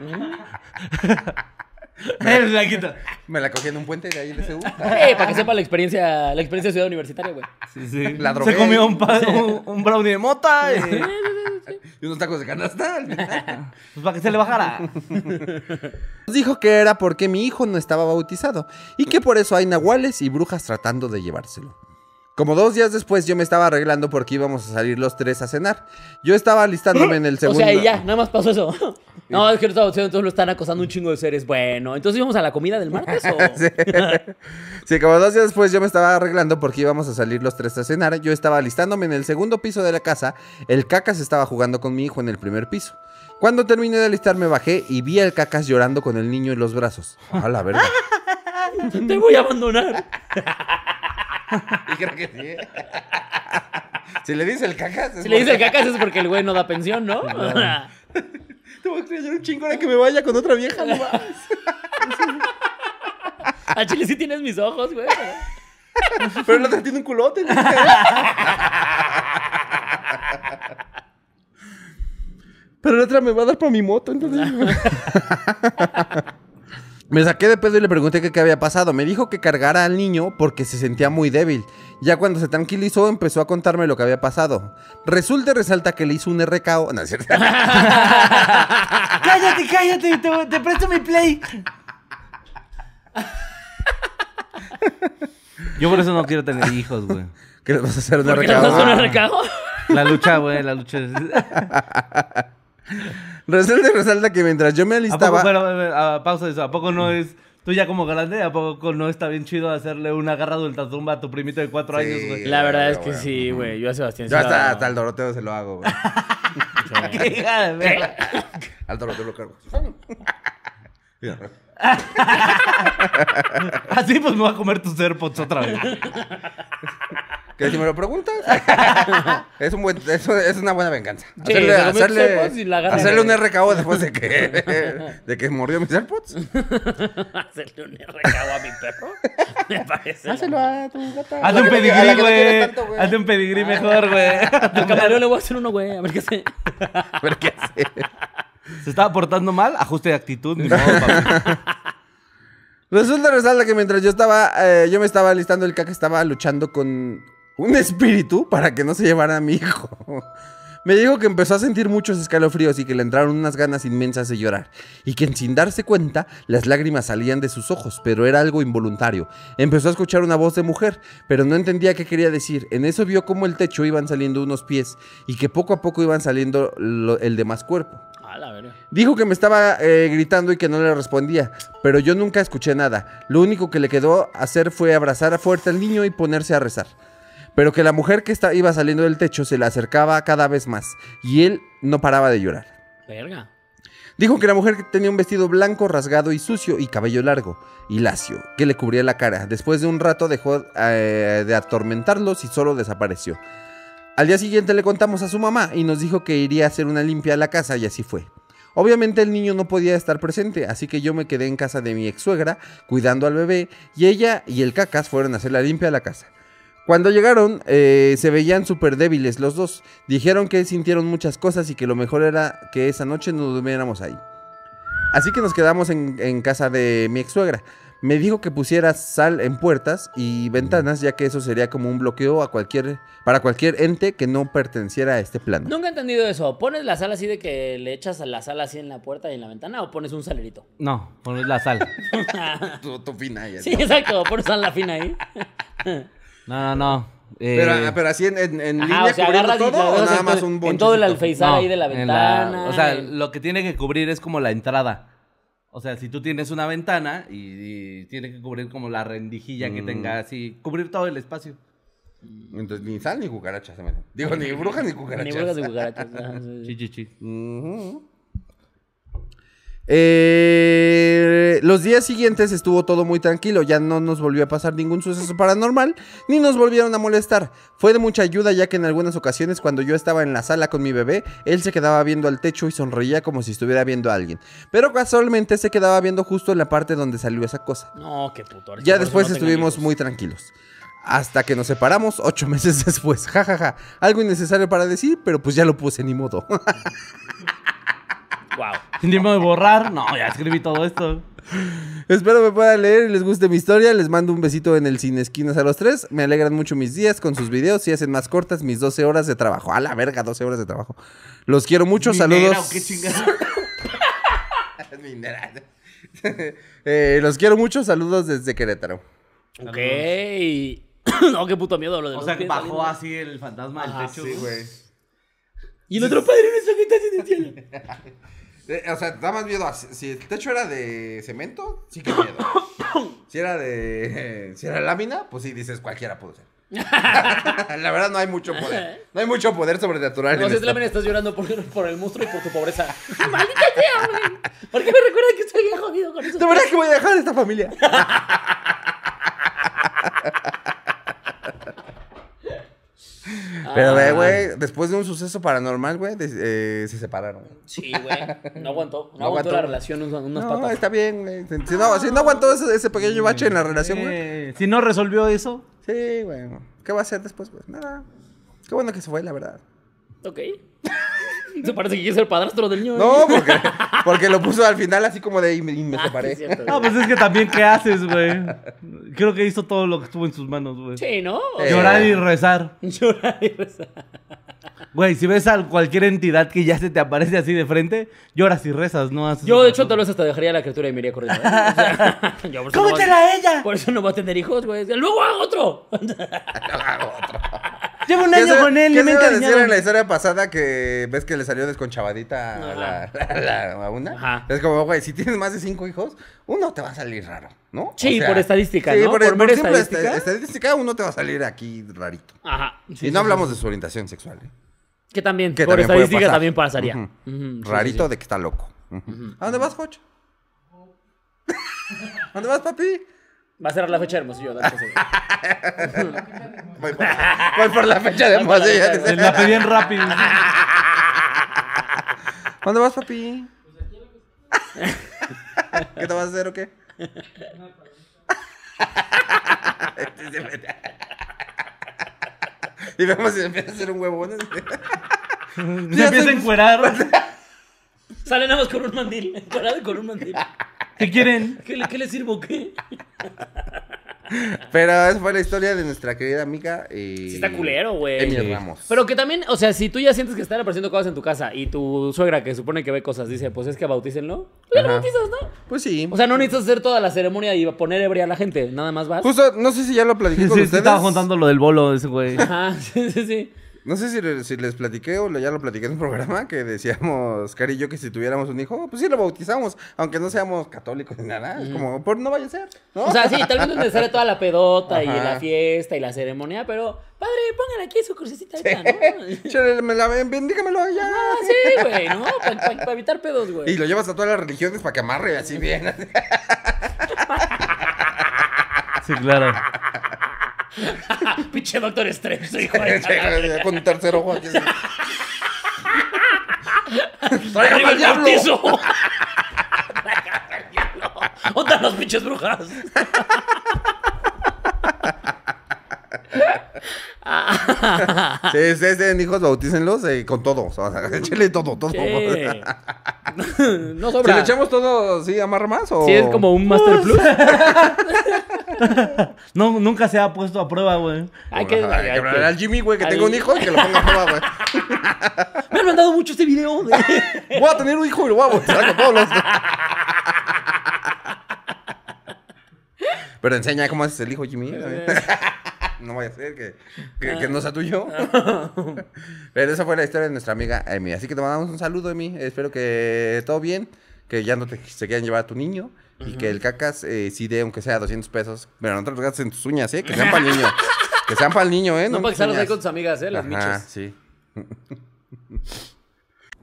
Él la quita. Me la cogí en un puente de ahí de C U. Eh, para que sepa la experiencia, la experiencia de ciudad universitaria, güey. Sí, sí. La drogué. Se comió un, pa- un, un brownie de mota y... Y unos tacos de canasta. Pues para que se le bajara. Nos dijo que era porque mi hijo no estaba bautizado y que por eso hay nahuales y brujas tratando de llevárselo. Como dos días después yo me estaba arreglando porque íbamos a salir los tres a cenar. Yo estaba alistándome en el O segundo... sea, y ya, nada más pasó eso. No, es que no estaba bautizado, entonces lo están acosando un chingo de seres. Bueno, entonces íbamos a la comida del martes o... Sí. Sí, como dos días después yo me estaba arreglando porque íbamos a salir los tres a cenar. Yo estaba alistándome en el segundo piso de la casa. El Cacas estaba jugando con mi hijo en el primer piso. Cuando terminé de alistar me bajé y vi al Cacas llorando con el niño en los brazos. A la verga. Te voy a abandonar. Y creo que sí. Si le dice el Cacas... Si le dice el cacas es porque el güey no da pensión, ¿no? Te voy a extrañar un chingo de que me vaya con otra vieja, no mames. A Chile sí tienes mis ojos, güey. Pero el otro tiene un culote. ¿No? Pero la otra me va a dar para mi moto, entonces... Me saqué de pedo y le pregunté que qué había pasado. Me dijo que cargara al niño porque se sentía muy débil. Ya cuando se tranquilizó empezó a contarme lo que había pasado. Resulta y resalta que le hizo un R K O. No, es cierto. Cállate, cállate, te, te presto mi play. Yo por eso no quiero tener hijos, güey. ¿Qué le vas a hacer un ¿Por R qué K no O? das un R K O? La lucha, güey, la lucha. es- Resulta y resalta que mientras yo me ¿A poco, alistaba... pero, pero, a- pausa eso, ¿a poco no es... Tú ya como grande, ¿a poco no está bien chido hacerle un agarrado del tatumba a tu primito de cuatro Sí. años, güey? La verdad es Güey, que güey. sí, güey. Yo a Sebastián Yo sí hasta, la- hasta al Doroteo se lo hago, güey. Qué hija de verga. Al Doroteo lo cargo. Así pues me voy a comer tus AirPods otra vez. Que si me lo preguntas, es, un buen, es, es una buena venganza. Sí, Hacerle, se comió tus hacerle, AirPods y la agarra. hacerle un R K O después de que, de que mordió mis AirPods. Hacerle un R K O a mi perro. Me parece. Hácelo a tu gata. Hazle un A la que- a la pedigrí, que no quieres güey. tanto, güey. Hazle un pedigrí mejor, güey. Al camarero le voy a hacer uno, güey. A ver qué hace. A ver qué hace. Se estaba portando mal, ajuste de actitud, ni modo, papi. Resulta, resalta que mientras yo estaba, eh, yo me estaba alistando, el Caca estaba luchando con un espíritu para que no se llevara a mi hijo. Me dijo que empezó a sentir muchos escalofríos y que le entraron unas ganas inmensas de llorar. Y que sin darse cuenta, las lágrimas salían de sus ojos, pero era algo involuntario. Empezó a escuchar una voz de mujer, pero no entendía qué quería decir. En eso vio cómo el techo iban saliendo unos pies y que poco a poco iban saliendo lo- el demás cuerpo. A la verga. Dijo que me estaba eh, gritando y que no le respondía, pero yo nunca escuché nada. Lo único que le quedó hacer fue abrazar a fuerte al niño y ponerse a rezar. Pero que la mujer que está, iba saliendo del techo se le acercaba cada vez más y él no paraba de llorar. Verga. Dijo que la mujer tenía un vestido blanco, rasgado y sucio y cabello largo y lacio, que le cubría la cara. Después de un rato dejó eh, de atormentarlos y solo desapareció. Al día siguiente le contamos a su mamá y nos dijo que iría a hacer una limpia a la casa y así fue. Obviamente el niño no podía estar presente, así que yo me quedé en casa de mi ex suegra cuidando al bebé y ella y el Cacas fueron a hacer la limpia a la casa. Cuando llegaron, eh, se veían súper débiles los dos. Dijeron que sintieron muchas cosas y que lo mejor era que esa noche no durmiéramos ahí. Así que nos quedamos en, en casa de mi ex suegra. Me dijo que pusiera sal en puertas y ventanas, ya que eso sería como un bloqueo a cualquier, para cualquier ente que no perteneciera a este plano. Nunca he entendido eso. ¿Pones la sal así de que le echas la sal así en la puerta y en la ventana o pones un salerito? No, pones la sal. Tu, tu fina ahí, Sí, ¿no? exacto. Pones sal la fina ahí. No, no, no. Eh, Pero, pero así en, en, en Ajá, línea o sea, cubriendo agarras y todo la o dejas nada en más todo- un en bonchecito. todo el alféizar no, ahí de la en ventana. o sea, en- lo que tiene que cubrir es como la entrada. O sea, si tú tienes una ventana y, y tiene que cubrir como la rendijilla que tenga así, cubrir todo el espacio. Entonces ni sal ni cucarachas se meten. Digo, ni brujas ni Ni cucarachas. brujas ni cucarachas. Ajá, sí, sí. Chi, chi, chi. Ujú. Eh, los días siguientes estuvo todo muy tranquilo, ya no nos volvió a pasar ningún suceso paranormal, ni nos volvieron a molestar. Fue de mucha ayuda ya que en algunas ocasiones cuando yo estaba en la sala con mi bebé, él se quedaba viendo al techo y sonreía como si estuviera viendo a alguien. Pero casualmente se quedaba viendo justo en la parte donde salió esa cosa. No, qué puto. ahora sí, Ya por eso después no tengan estuvimos hijos. muy tranquilos. Hasta que nos separamos ocho meses después. Ja, ja, ja. Algo innecesario para decir, pero pues ya lo puse, ni modo. Wow. Sin tiempo de borrar. No, ya escribí todo esto. Espero me puedan leer y les guste mi historia. Les mando un besito en el Sin Esquinas a los tres. Me alegran mucho mis días con sus videos y hacen más cortas mis doce horas de trabajo. A la verga, doce horas de trabajo. Los quiero mucho, Minera, saludos. ¿o qué chingada? Minera. eh, los quiero mucho, saludos desde Querétaro. Ok. No, qué puto miedo lo de O los sea, que pies bajó saliendo. así el fantasma del Ajá, techo. Sí, güey. Y el otro padre no que está haciendo el cielo. Eh, o sea, da más miedo. a- Si el techo era de cemento, sí que miedo. Si era de. Si era lámina, pues sí, dices cualquiera puede ser. La verdad, no hay mucho poder. No hay mucho poder sobrenatural. No en sé si esta- también estás llorando por, por el monstruo y por tu pobreza. ¡Maldita sea, güey! ¿Por qué me recuerda que estoy bien jodido con eso? De verdad que voy a dejar esta familia. Pero, ve, güey, después de un suceso paranormal, güey, des- eh, se separaron. Sí, güey. No aguantó. No, No aguantó aguantó. la relación unas, unas No, patas. está bien, güey. Si no, si no aguantó ese, ese pequeño bache en la relación, güey. Eh, si no resolvió eso. Sí, güey. ¿Qué va a hacer después, güey? Nada. Qué bueno que se fue, la verdad. Ok. Se parece que quiere ser padrastro del niño. No, porque, porque lo puso al final así como de y me, y me Ah, sí, separé. es cierto, No, güey. pues es que también, ¿qué haces, güey? Creo que hizo todo lo que estuvo en sus manos, güey. Sí, ¿no? O Eh. sea, Llorar y rezar. Llorar y rezar. Güey, si ves a cualquier entidad que ya se te aparece así de frente, lloras y rezas, ¿no? Haces Yo, otra de hecho, cosa. tal vez hasta dejaría a la criatura y me iría corriendo. ¿eh? O sea, yo por eso no voy- ¡Cómetela a ella! Por eso no voy a tener hijos, güey. ¡Luego hago otro! Llevo un ¿Qué año se- con él qué y me se he iba a decir encariñado. en la historia pasada que ves que le salió desconchavadita a, Ajá. la, a, la- a una? Ajá. Es como, güey, si tienes más de cinco hijos, uno te va a salir raro, ¿no? Sí, por estadística, ¿no? Por, Por por mera simple estadística. esta- estadística, uno te va a salir aquí rarito. Ajá. Sí, y sí, no sí. hablamos de su orientación sexual, ¿eh? Que también, Que por también puede estadística, pasar. también pasaría. Ujú. Ujú, sí, Rarito sí, sí. de que está loco. Ujú. ¿A dónde vas, Joch? ¿A dónde vas, papi? Va a ser la fecha de Hermosillo. dale, pues, Voy por, voy por la fecha de Voy por la Hermosillo. fecha de- Se la pedían rápido. ¿Dónde vas, papi? ¿Qué te vas a hacer o qué? Y vemos si se empieza a hacer un huevón. Se empieza a encuerar. Sale nada más con un mandil. Encuadrado y con un mandil. ¿Qué quieren? ¿Qué le, qué le sirvo? ¿Qué? Pero esa fue la historia de nuestra querida amiga. Eh, Sí está culero, güey. Emi Sí. Ramos. Pero que también, o sea, si tú ya sientes que están apareciendo cosas en tu casa y tu suegra, que supone que ve cosas, dice, pues es que bautícenlo, pues ya lo Ajá. bautizas, ¿no? Pues sí. O sea, no necesitas hacer toda la ceremonia y poner ebria a la gente, nada más vas. Justo, no sé si ya lo platiqué Sí, con sí, ustedes. estaba contando lo del bolo ese güey. Ajá, sí, sí, sí. No sé si, le- si les platiqué o lo- ya lo platiqué en un programa que decíamos, Cari y yo, que si tuviéramos un hijo, pues sí lo bautizamos, aunque no seamos católicos ni nada. Es como, por no vaya a ser, ¿no? O sea, sí, tal vez no es necesaria toda la pedota y Ajá. la fiesta y la ceremonia, pero, padre, pongan aquí su crucecita esta, ¿no? Chale, me la ven, bendígamelo ya. Ah, sí, güey, ¿no? Para evitar pedos, güey. Y lo llevas a todas las religiones para que amarre así bien. Sí, claro. Pinche Doctor Strange, hijo de la- Con un tercer ojo aquí. así. ¡Arriba el diablo! bautizo! ¿Dónde están las pinches brujas? Si ustedes tienen hijos, bautícenlos eh, con todo. O sea, échale todo, todo. Sí. No Si le sobra. echamos todo, ¿sí amarra más? O... Sí, es como un Master Plus. No, nunca se ha puesto a prueba, güey. Hay que, Ajá, hay que hay hablarle que- al Jimmy, güey, que al- tenga un hijo y que lo ponga a prueba, güey. Me han mandado mucho este video. de- Voy a tener un hijo y lo voy a bautizar con todos los... Pero enseña cómo haces el hijo, Jimmy. No vaya a ser que, que, que no sea tuyo. Pero esa fue la historia de nuestra amiga Emi. Así que te mandamos un saludo, Emi. Espero que todo bien. Que ya no te se quieran llevar a tu niño. Y que el cacas eh, sí dé, aunque sea doscientos pesos. Pero no te los gastes en tus uñas, ¿eh? Que sean para el niño. Que sean para el niño, ¿eh? No en para que tus salgas ahí uñas. con tus amigas, ¿eh? Las Ajá, michas. sí.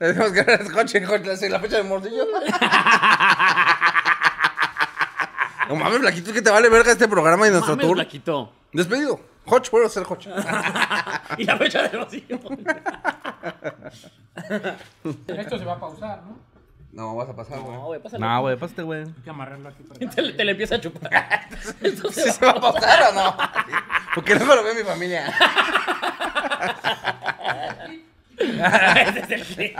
Le decimos que eres coche, coche, la fecha de morcillo. No mames, Blaquito, que te vale verga este programa y nuestro Mames, tour. Blaquito. Despedido. Hoch, vuelvo a ser Hoch. Y la fecha de rocío. Esto se va a pausar, ¿no? No, vas a pasar, güey. No, güey, pásale. No, güey, pásate, güey. Hay que amarrarlo aquí para Te, le- te le empieza a chupar. Entonces, ¿Sí se va a pausar o no? Porque luego lo ve mi familia. ese es el que-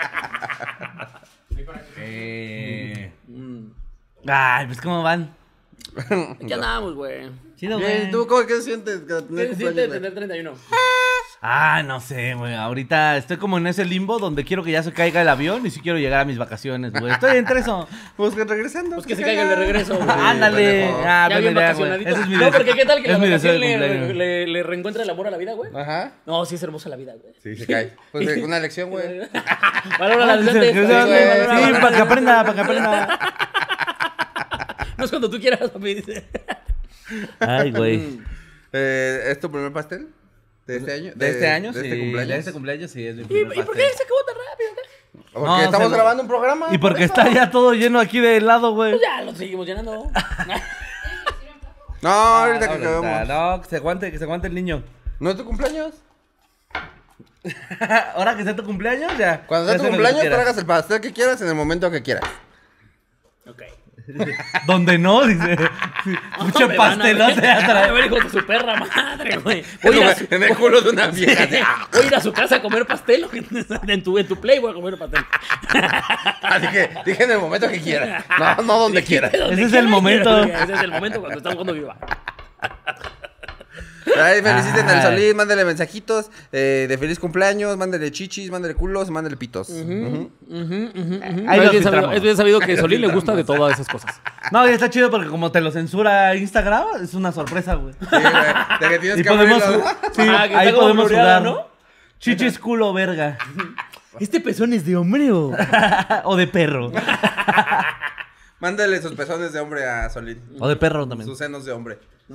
Eh... Ay, pues, ¿cómo van? Aquí andamos, güey. Chido, Bien, güey. ¿tú cómo qué sientes? que ¿Qué tener se siente cumpleaños, güey? tener treinta y uno? Ah, no sé, güey. Ahorita estoy como en ese limbo donde quiero que ya se caiga el avión y sí quiero llegar a mis vacaciones, güey. Estoy entre eso. Pues que regresando. Pues que se caigan de regreso, güey. Ándale. pendejo. Ah, Ya buena bien idea, güey. vacacionadito. Ese es mi No, deseo. porque qué tal que la es mi deseo vacación de le, cumpleaños. le, le reencuentra el amor a la vida, güey. Ajá. No, sí es hermosa la vida, güey. Sí, se cae. Pues eh, una lección, güey. Valora la Ah, sí, vida. sí, sí, güey. sí, para que aprenda, para que aprenda. No es cuando tú quieras, papi. Dice. Ay, güey. Eh, ¿Es tu primer pastel? ¿De este año? De este año, ¿De sí. este cumpleaños? De este cumpleaños, sí, es mi ¿Y, primer ¿Y por qué pastel. se acabó tan rápido? ¿Qué? Porque No, estamos se lo- grabando un programa. Y porque por eso. está ya todo lleno aquí de helado, güey. Pues ya lo seguimos llenando. No, ahorita Ah, que no, acabemos. No, que se aguante, que se aguante el niño. ¿No es tu cumpleaños? Ahora que sea tu cumpleaños, ya. Cuando sea Ya tu sé lo que cumpleaños, quieras. tragas el pastel que quieras en el momento que quieras. Ok. Donde no, dice. Mucho Me van a ver- pastelote me van a atrás. ver, hijos de su perra madre, güey. Voy a ir a su- En el culo de una vieja. así, voy a ir a su casa a comer pastel. o qué? En tu, en tu play voy a comer pastel. Así que dije en el momento que quieras. No, no donde quieras. Donde Ese es quiera, el momento. Ese es el momento cuando estamos jugando viva. Ahí feliciten al Ay. Solín, mándale mensajitos eh, de feliz cumpleaños, mándale chichis, mándale culos, mándale pitos. Ujú. Ahí es, lo bien sabido, filtramos. es bien sabido que a Solín le gusta de todas esas cosas. No, y está chido porque como te lo censura Instagram, es una sorpresa, güey. Sí, güey. De que tienes Y que podemos, abrirlo, ¿no? sí, Ah, que ahí está como podemos floreada, sudar, ¿no? Chichis, culo, verga. ¿Este pezón es de hombre o...? O de perro. Mándale sus pezones de hombre a Solín. O de perro también. Sus senos de hombre. Es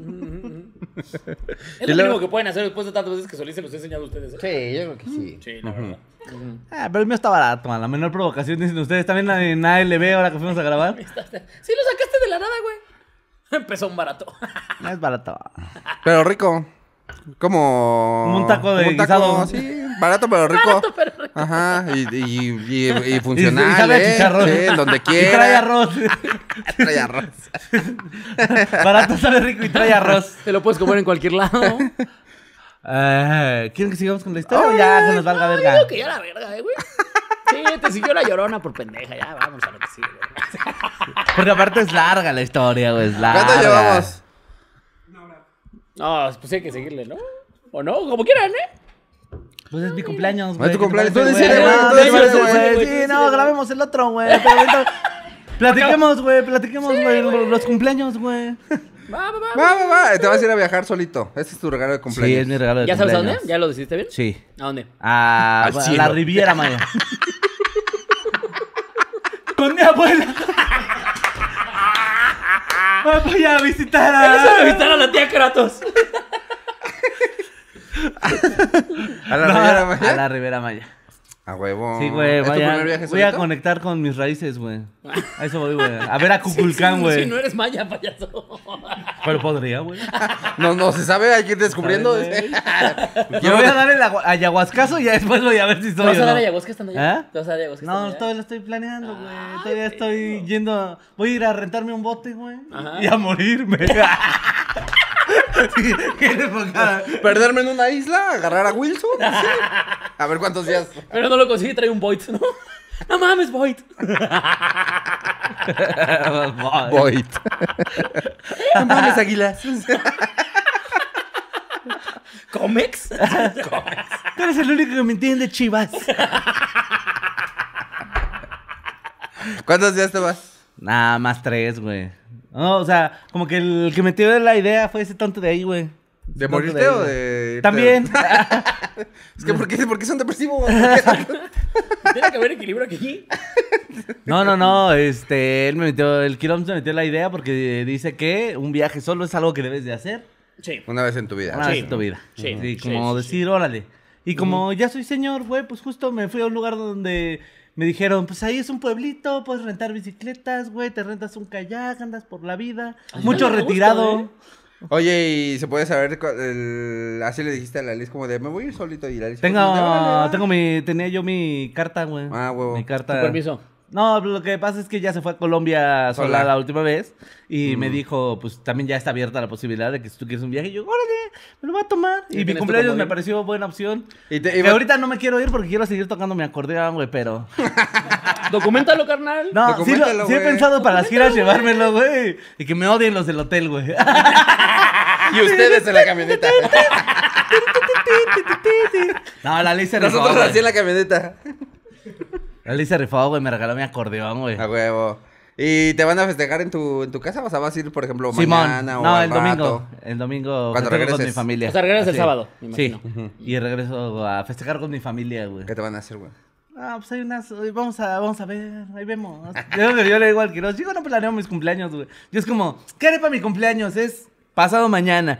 Y lo luego- mínimo que pueden hacer después de tantas veces que Solín se los he enseñado a ustedes. ¿eh? Sí, yo creo que sí. Sí, la verdad. Ah, pero el mío está barato, man. La menor provocación, dicen ustedes. También en A L B ahora que fuimos a grabar. Sí, lo sacaste de la nada, güey. Pezón barato. No es barato. Pero rico. Como... Como un taco de como un taco, guisado. sí, barato pero rico. Barato, pero rico. Ajá, y, y, y, y funcional, Y sabe a ¿eh? chicharrón. Sí, en donde Y quiera. trae arroz. Trae arroz. Barato, sabe rico y trae arroz. Te lo puedes comer en cualquier lado. Ah, ¿quieren que sigamos con la historia o ya que nos valga Ay, verga? digo que ya la verga, eh, güey. Sí, te siguió la llorona por pendeja. Ya, vamos a lo que sigue, güey. Porque aparte es larga la historia, güey. Es larga. ¿Cuánto llevamos? No, pues hay que seguirle, ¿no? O no, como quieran, ¿eh? Pues es mi cumpleaños, Es güey. tu ¿qué te cumpleaños. parece, Tú decide, güey, No, tú sí, decide, sí, güey. sí, Sí, no, grabemos el otro, güey. Pero ahorita- Platiquemos, güey, platiquemos, güey. Los, los cumpleaños, güey. Va, va, va. Va, va, va. Te vas a ir a viajar solito. Este es tu regalo de cumpleaños. Sí, es mi regalo de ¿Ya sabes a dónde? cumpleaños. ¿Ya lo decidiste bien? Sí. ¿A dónde? A, Al a cielo. la Riviera Maya. Con mi abuela. Voy a visitar Vamos a a... visitar a la tía Kratos. ¿A la No, Riviera Maya? A la Riviera Maya. A huevo. Sí, güey, ¿Es tu vaya, primer viaje voy a solito? conectar con mis raíces, güey. A eso voy, güey. A ver a Cuculcán, Sí, güey. sí, no eres maya, payaso. Pero podría, güey. No, no se sabe, hay que ir descubriendo. Sabe, Quiero- Me voy a dar el agua- ayahuascazo y ya después voy a ver si ¿Te soy vas a o dar no. ayahuasca estando allá? ¿Eh? ¿Te vas a dar ayahuasca estando No, allá? todavía lo estoy planeando, güey. Ay, Todavía estoy yendo. Voy a ir a rentarme un bote, güey. Ajá. Y a morirme. Sí, ¿qué le ponga? Perderme en una isla, agarrar a Wilson. sí. A ver cuántos días. Pero no lo conseguí, trae un Void, ¿no? No mames, Void. Voy. No mames, águilas. ¿Comex? Tú eres el único que me entiende, Chivas. ¿Cuántos días te vas? Nada más tres, güey. No, o sea, como que el que metió la idea fue ese tonto de ahí, güey. ¿De Ese tonto morirte ahí, o güey. de...? irte? También. Es que, ¿por qué, ¿por qué son depresivos? Tiene que haber equilibrio aquí. No, no, no, este, él me metió, el Quirón se metió la idea porque dice que un viaje solo es algo que debes de hacer Sí. Una vez en tu vida. una Sí. vez en tu vida. Sí. Sí, Sí, como sí, decir, órale. Y como ya soy señor, güey, pues justo me fui a un lugar donde me dijeron, pues ahí es un pueblito, puedes rentar bicicletas, güey, te rentas un kayak, andas por la vida. Ay, Mucho me gusta, retirado. ¿eh? Oye, ¿y se puede saber cu- el... así le dijiste a la Liz como de me voy a ir solito y la Liz Tengo, como de, "Órale, va". tengo mi, tenía yo mi carta, güey. Ah, huevo. Mi carta. Tu permiso. No, lo que pasa es que ya se fue a Colombia sola, Sola. la última vez y Mm. me dijo, pues también ya está abierta la posibilidad de que si tú quieres un viaje, y yo, órale, me lo voy a tomar. ¿Y Y mi tienes tu cumpleaños me comodín? pareció buena opción. Y te- Que iba- ahorita no me quiero ir porque quiero seguir tocando mi acordeón, güey, pero... Documentalo, carnal. No, sí, lo- Documentalo, sí he güey. pensado para las giras llevármelo, güey. Y que me odien los del hotel, güey. Y ustedes en la camioneta. No, la ley se rifó, Nosotros así en güey. la camioneta. La ley se rifó, güey, me regaló mi acordeón, güey. A huevo. ¿Y te van a festejar en tu, en tu casa? O sea, vas a ir, por ejemplo, Simón, mañana o no, al el domingo. rato? El domingo Cuando festejo con regreses. mi familia. O sea, regresas el Así. sábado, me Sí, imagino. y regreso a festejar con mi familia, güey. ¿Qué te van a hacer, güey? Ah, pues hay unas, vamos a, vamos a ver, ahí vemos. Yo, yo le digo al Quiroz, yo no planeo mis cumpleaños, güey. Yo es como, ¿qué haré para mi cumpleaños? Es pasado mañana.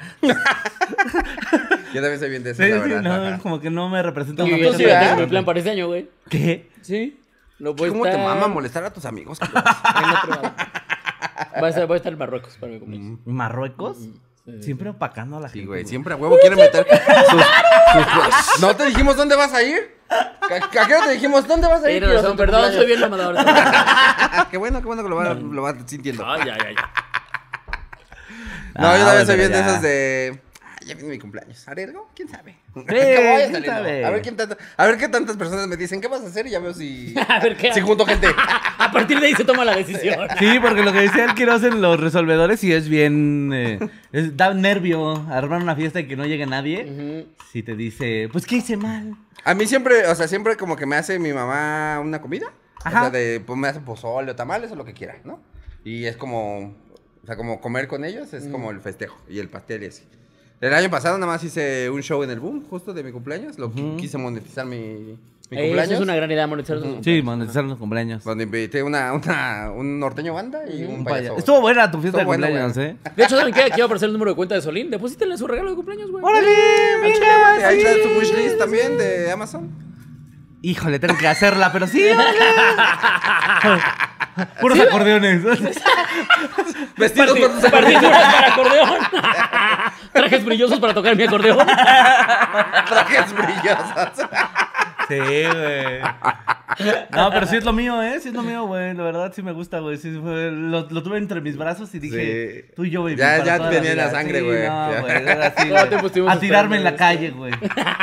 Yo también soy bien de eso, Sí, la sí, verdad. no, Ajá. como que no me representa Y una yo fecha sí ¿verdad? ya especial. tengo mi plan para este año, güey. ¿Qué? Sí. Lo voy a ¿Cómo te estar mama molestar a tus amigos, cabrón? en otro lado. Voy a estar, voy a estar en Marruecos para mi cumpleaños. ¿Marruecos? Siempre opacando a la Sí, gente. güey, siempre a huevo quieren meter sus, sus- ¿No te dijimos dónde vas a ir? ¿A a qué hora te dijimos dónde vas a ir? Tienes Quiroz, razón, en tu perdón, cumpleaños? soy bien mamador. Qué bueno, qué bueno que lo vas, lo vas sintiendo. Ay, ay, ay. No, Ah, yo también bueno, soy bien de ya. esos de... Ay, ya viene mi cumpleaños. ¿Haré algo? ¿Quién sabe? ¿Cómo vaya ¿quién saliendo? sabe? A ver, quién tanta- a ver qué tantas personas me dicen, ¿qué vas a hacer? Y ya veo si... A ver qué. Si junto gente. A partir de ahí se toma la decisión. Sí, porque lo que decía el Quiroz en los resolvedores sí es bien... eh, es- da nervio armar una fiesta y que no llegue nadie. Ujú. Si te dice, pues, ¿qué hice mal? A mí siempre, o sea, siempre como que me hace mi mamá una comida. Ajá. O sea, de, pues me hace pozole o tamales o lo que quiera, ¿no? Y es como, o sea, como comer con ellos es como el festejo y el pastel y así. El año pasado nada más hice un show en el Boom, justo de mi cumpleaños. Lo qui- quise monetizar mi, mi Esa cumpleaños. es una gran idea, monetizar sus Sí, monetizar los cumpleaños. Donde invité una, una, un norteño banda y un Un payaso. payaso. Estuvo buena tu fiesta Estuvo de bueno, cumpleaños, güey. ¿eh? De hecho, ¿saben qué? Aquí va a aparecer el número de cuenta de Solín. Deposítenle su regalo de cumpleaños, güey. ¡Órale! Ahí ¡Mira! ahí está sí! tu wishlist también de Amazon. Híjole, tengo que hacerla, pero sí. órale. Puros acordeones. Vestidos Parti- con tus Partituras para acordeón. Trajes brillosos para tocar mi acordeón. trajes brillosos. Sí, güey. No, pero sí es lo mío, ¿eh? Sí es lo mío, güey. La verdad sí me gusta, güey. Sí, fue- lo, lo tuve entre mis brazos y dije, Sí. tú y yo, güey. Ya- para ya toda tenía en la vida. sangre, Sí, güey. No, Ya. güey. Era así, Todo el tiempo güey. estuvimos A tirarme en la esperando calle, güey.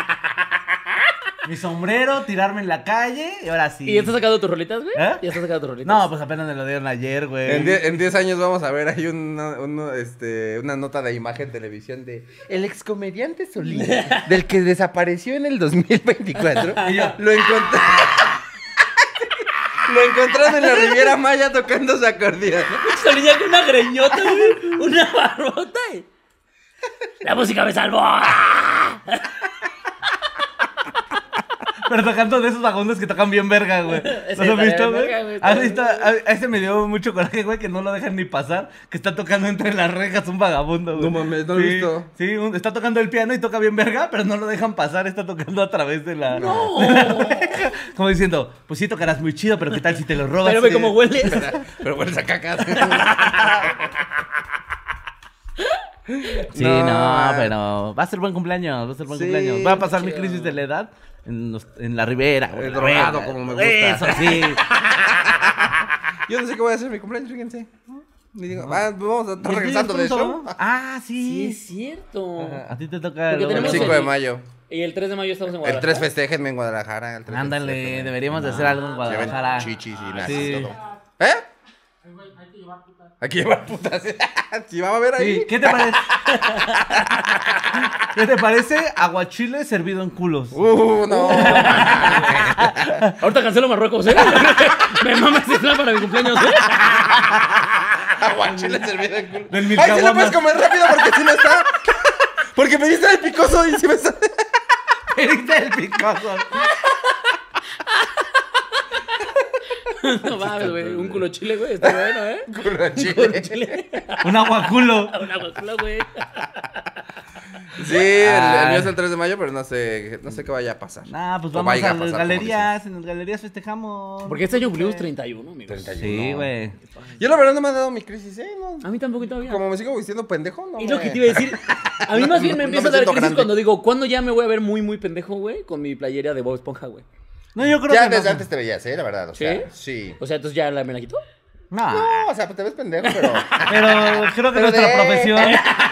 Mi sombrero, tirarme en la calle y ahora sí. ¿Y ya estás sacando tus rolitas, güey? ¿Eh? ¿Ya estás sacando tus rolitas? No, pues apenas me lo dieron ayer, güey. En die- en diez años vamos a ver ahí una, una, este, una nota de imagen en televisión de el excomediante Solín, del que desapareció en el dos mil veinticuatro. Y yo, Lo encontré. Lo encontraron en la Riviera Maya tocando su acordeón. Solín ya con una greñota, güey. Una barbota. y- La música me salvó. Pero tocando de esos vagones que tocan bien verga, güey. ¿Los Ese has está visto, bien güey? verga, güey, ¿Has está visto? bien A a ese me dio mucho coraje, güey, que no lo dejan ni pasar. Que está tocando entre las rejas un vagabundo, güey. No mames, no lo he Sí, visto. Sí, un- está tocando el piano y toca bien verga, pero no lo dejan pasar. Está tocando a través de la... No. Como diciendo, pues sí tocarás muy chido, pero ¿qué tal si te lo robas? Pero ve Sí. cómo hueles. Pero hueles a caca. Sí, No, no, ah. pero va a ser buen cumpleaños, va a ser buen Sí, cumpleaños. Va a pasar mi chido. crisis de la edad en, los- en la ribera. güey, El la drogado, verga. como me gusta. Eso sí. Yo no sé qué voy a hacer en mi cumpleaños, fíjense. Ni digo, ah, vamos a estar regresando de pronto? show. Ah, Sí, sí. es cierto. Ajá, a ti te toca Porque luego El tenemos la- cinco de el- mayo. Y el tres de mayo estamos en El Guadalajara. tres festéjenme en Guadalajara. El tres Ándale, festéjenme. deberíamos de hacer algo en Lleven Guadalajara. chichis y nada, Sí. todo. ¿Eh? Aquí llevar putas. Si va a ver ahí. Sí, ¿qué te parece? ¿Qué te parece? Aguachile servido en culos. Uh, no. Ahorita cancelo Marruecos, ¿eh? Me mama ese plan para mi cumpleaños, ¿eh? Aguachile servido en culo. Del Ay, sí Milcahuamas. lo puedes comer rápido porque si no está. Porque me diste el picoso y si me está. Pediste el picoso. No mames, güey. Un culo chile, güey. Está bueno, ¿eh? Culo de Un culo chile. chile. Un aguaculo. Un aguaculo, güey. Sí, el, el Ay. mío es el tres de mayo, pero no sé, no sé qué vaya a pasar. Nah, pues O vamos vaya a a las pasar, galerías, en las galerías festejamos. Porque este año cumplimos treinta y uno, amigos. treinta y uno. Sí, güey. Yo la verdad no me ha dado mi crisis, ¿eh? No, A mí tampoco todavía. como me sigo vistiendo pendejo, no Es me... lo que te iba a decir. A mí más bien me No me empieza a dar siento crisis grande. cuando digo, ¿cuándo ya me voy a ver muy, muy pendejo, güey? Con mi playera de Bob Esponja, güey. No, yo creo Ya que desde no. antes te veías, ¿eh? La verdad, o ¿Sí? sea, sí. O sea, entonces ya la, me la quitó. No, No, o sea, pues te ves pendejo, pero... pero creo que Pero nuestra de- profesión...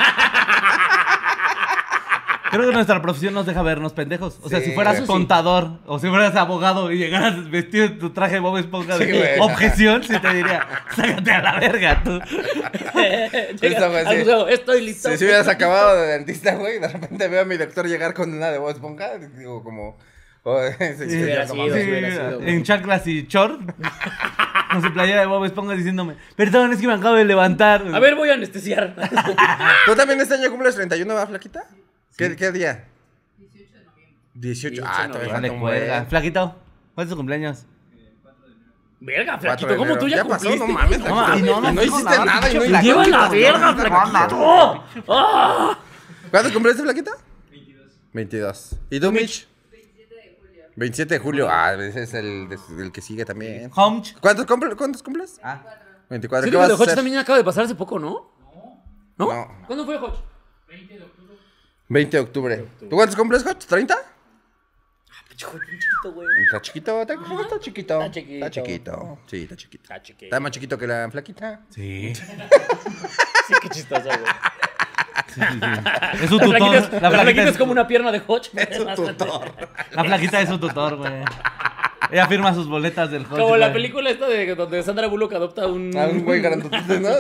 Creo que nuestra profesión nos deja vernos pendejos. O sea, Sí, si fueras güey. contador o si fueras abogado y llegaras vestido en tu traje de Bob Esponja de Sí, güey. objeción, sí te diría, sácate a la verga tú. Llega güey, al sí. museo, estoy listo. Si, si hubieras acabado de dentista, güey, y de repente veo a mi doctor llegar con una de Bob Esponja, digo, como... Oh, sí, sí, Sí, ya hubiera no sido. mames. Sí, hubiera sido, güey. en chanclas y short. Con su playera de Bob Esponja diciéndome, perdón, es que me acabo de levantar. A ver, voy a anestesiar. ¿Tú también este año cumples treinta y uno, va, flaquita? ¿Qué, ¿Qué día? dieciocho. Ah, todavía falta Vale, un cuelga. buen. Flaquito, ¿cuál es tu cumpleaños? Verga, cuatro flaquito, de ¿cómo enero. tú ya, Ya pasó, cumpliste? no mames, No, flaquito. y no, no Y no dijo hiciste nada, nada, y no pinche hiciste ¡Lleva la nada. verga, flaquito! ¡Ah! ¿Cuándo cumpliste, flaquita? veintidós. ¿Y tú, Mitch? veintisiete de julio. Ah, ese es el, el que sigue también. Homch. ¿Cuántos, cumple- ¿Cuántos cumples? Ah. veinticuatro. Sí, ¿Qué lo vas de a Hodge hacer? también acaba de pasar hace poco, ¿no? ¿No? No. ¿Cuándo fue Hodge? veinte de octubre. ¿Tú cuántos cumples, Hodge? ¿treinta? Chico, bien chiquito, güey. Está chiquito, está, está chiquito. Está chiquito. Está chiquito. Sí, está chiquito. Está chiquito. Está más chiquito que la flaquita. Sí. Sí, qué chistoso, güey. Es su La tutor. flaquita es, La la flaquita flaquita es es como una pierna de Hodge. Es un tutor. La flaquita es su tutor, güey. Ella firma sus boletas del Hodge. Como la güey. película esta de donde Sandra Bullock adopta un... A un güey grandotote, ¿no?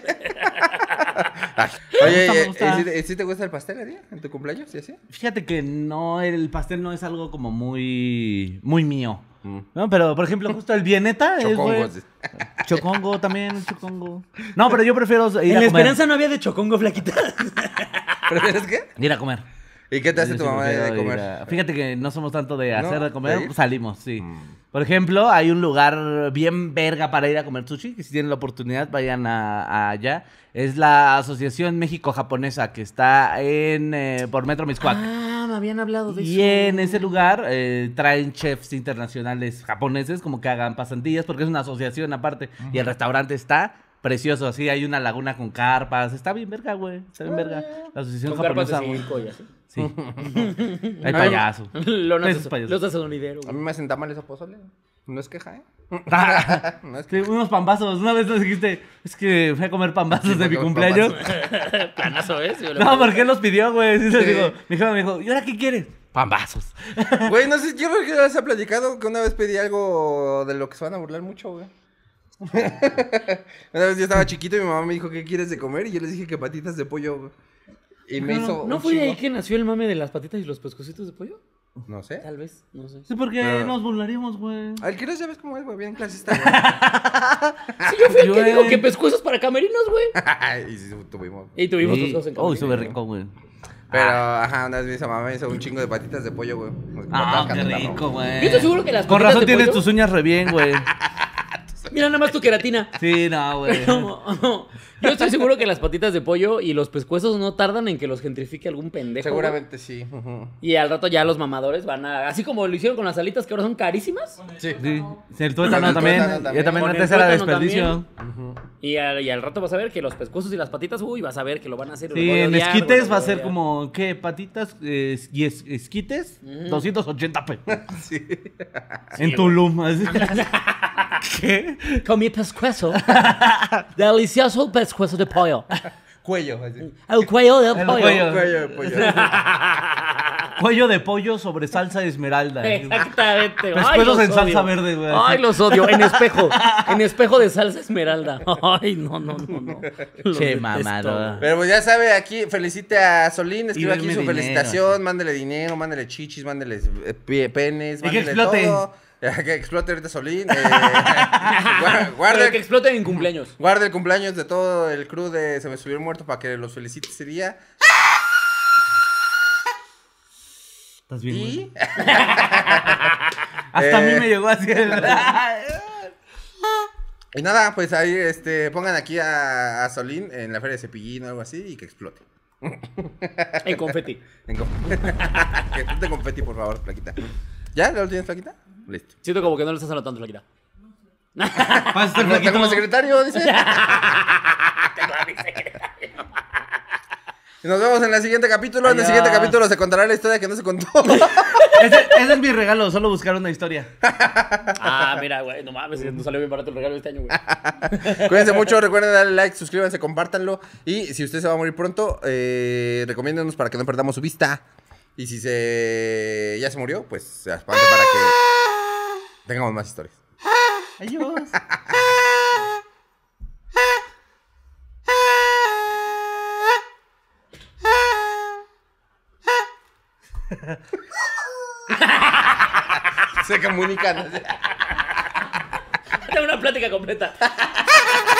Ay, Me Oye, gusta, me ¿y- gusta. ¿y si- y si te gusta el pastel, Eddie? ¿En tu cumpleaños? ¿Y así? Fíjate que no, el pastel no es algo como muy, muy mío. No, pero por ejemplo, justo el vieneta es, güey. Chocongos. Chocongo también, el chocongo. No, pero yo prefiero ir En a la comer. Esperanza no había de chocongo, flaquita. ¿Prefieres qué? Ir a comer. ¿Y qué te hace Yo tu sí mamá de, prefiero de ir comer? a- Fíjate que no somos tanto de ¿No? hacer de comer, ¿De ir? pues salimos, sí. Mm. Por ejemplo, hay un lugar bien verga para ir a comer sushi, que si tienen la oportunidad vayan a, a allá. Es la Asociación México-Japonesa, que está en eh, por Metro Miscuac. Ah, me habían hablado de Y eso. en ese lugar eh, traen chefs internacionales japoneses como que hagan pasantillas, porque es una asociación aparte. Y el restaurante está precioso, así hay una laguna con carpas. Está bien verga, güey. Está bien verga. La asociación Con carpas de japonesa, güey. circo y así. Sí. Hay payaso. Lo no Esos payasos. los hace sonidero. A mí me hacen tamales a pozole. No es queja, ¿eh? No es Sí, unos pambazos. Una vez nos dijiste, es que fui a comer pambazos Sí, de mi porque cumpleaños. Planazo, ¿eh? Sí, me lo No, puedo- ¿por qué los pidió, güey? Sí, les Sí. digo. Mi jefa me dijo, ¿y ahora qué quieres? Pambazos. Güey, no sé, yo creo que ya les he platicado que una vez pedí algo de lo que se van a burlar mucho, güey. Una vez yo estaba chiquito y mi mamá me dijo, ¿qué quieres de comer? Y yo les dije que patitas de pollo, güey. Y me No, hizo ¿No un fue de ahí chingo. que nació el mame de las patitas y los pescocitos de pollo? No sé. Tal vez, no sé. Sí, porque Pero- nos burlaríamos, güey. Al que ya ves cómo es, güey, bien clasista, güey. Sí, yo fui el que Güey. dijo que pescuezos para camerinos, güey. Y sí, tuvimos. Y tuvimos Sí. los dos en Uy, camerino. sube rico, güey. Pero, ajá, una vez mi mamá me hizo un chingo de patitas de pollo, güey. Ah, qué Cortadas, rico, güey. Yo estoy seguro que las Con patitas razón de tienes pollo- tus uñas re bien, güey. Mira nada más tu queratina. Sí, no, güey. No, yo estoy seguro que las patitas de pollo y los pescuezos no tardan en que los gentrifique algún pendejo. güey. Seguramente sí. ujú. Y al rato ya los mamadores van a. Así como lo hicieron con las alitas que ahora son carísimas. Sí. Sí, sí, el tuétano Con el también. tuétano también. Ya también Con antes el era tuétano desperdicio. Y al, y al rato vas a ver que los pescuezos y las patitas, uy, vas a ver que lo van a hacer. y Sí, lo voy a en odiar, esquites güey, va a lo voy ser odiar. como, ¿qué? Patitas eh, y es- esquites, doscientos ochenta pesos. Sí. En Tulum. así. ¿Qué? Con mi pescuezo. Delicioso pescuezo de pollo. Cuello, así. El cuello del El pollo. cuello. Cuello de pollo. Cuello de pollo sobre salsa esmeralda. Exactamente. Ay, Pescuezos los en salsa odio. verde, güey. Ay, los odio. En espejo. En espejo de salsa esmeralda. Ay, no, no, no, no. Los Che, detesto. mamada. Pero pues ya sabe, aquí felicite a Solín, escribe Y aquí denme su dinero. felicitación, mándele dinero, mándele chichis, mándele eh, pie- penes, Y que mándele explote. todo. Que explote ahorita Solín. eh, gua- guarda, Pero que exploten en cumpleaños. guarda el cumpleaños de todo el crew de Se Me Subió el Muerto para que los felicite ese día. ¿Estás bien, güey? Y Hasta a mí Eh. me llegó así el... Y nada, pues ahí este, pongan aquí a, a Solín en la feria de Cepillín o algo así y que explote. En confeti. En con- que ponte confeti, por favor, Flaquita. ¿Ya? ¿Ya lo tienes, Flaquita? Listo. Siento como que no lo estás anotando, Flaquita. Pásate, Está flaquito. como secretario, dice. Y nos vemos en el siguiente capítulo. En el Adiós. siguiente capítulo se contará la historia que no se contó. Ese, ese es mi regalo, solo buscar una historia. Ah, mira, güey, no mames, nos salió bien barato el regalo de este año, güey. Cuídense mucho, recuerden darle like, suscríbanse, compártanlo. Y si usted se va a morir pronto, eh, recomiéndenos para que no perdamos su vista. Y si se ya se murió, pues se espante para que tengamos más historias. Adiós. Se comunican. Tengo una plática completa.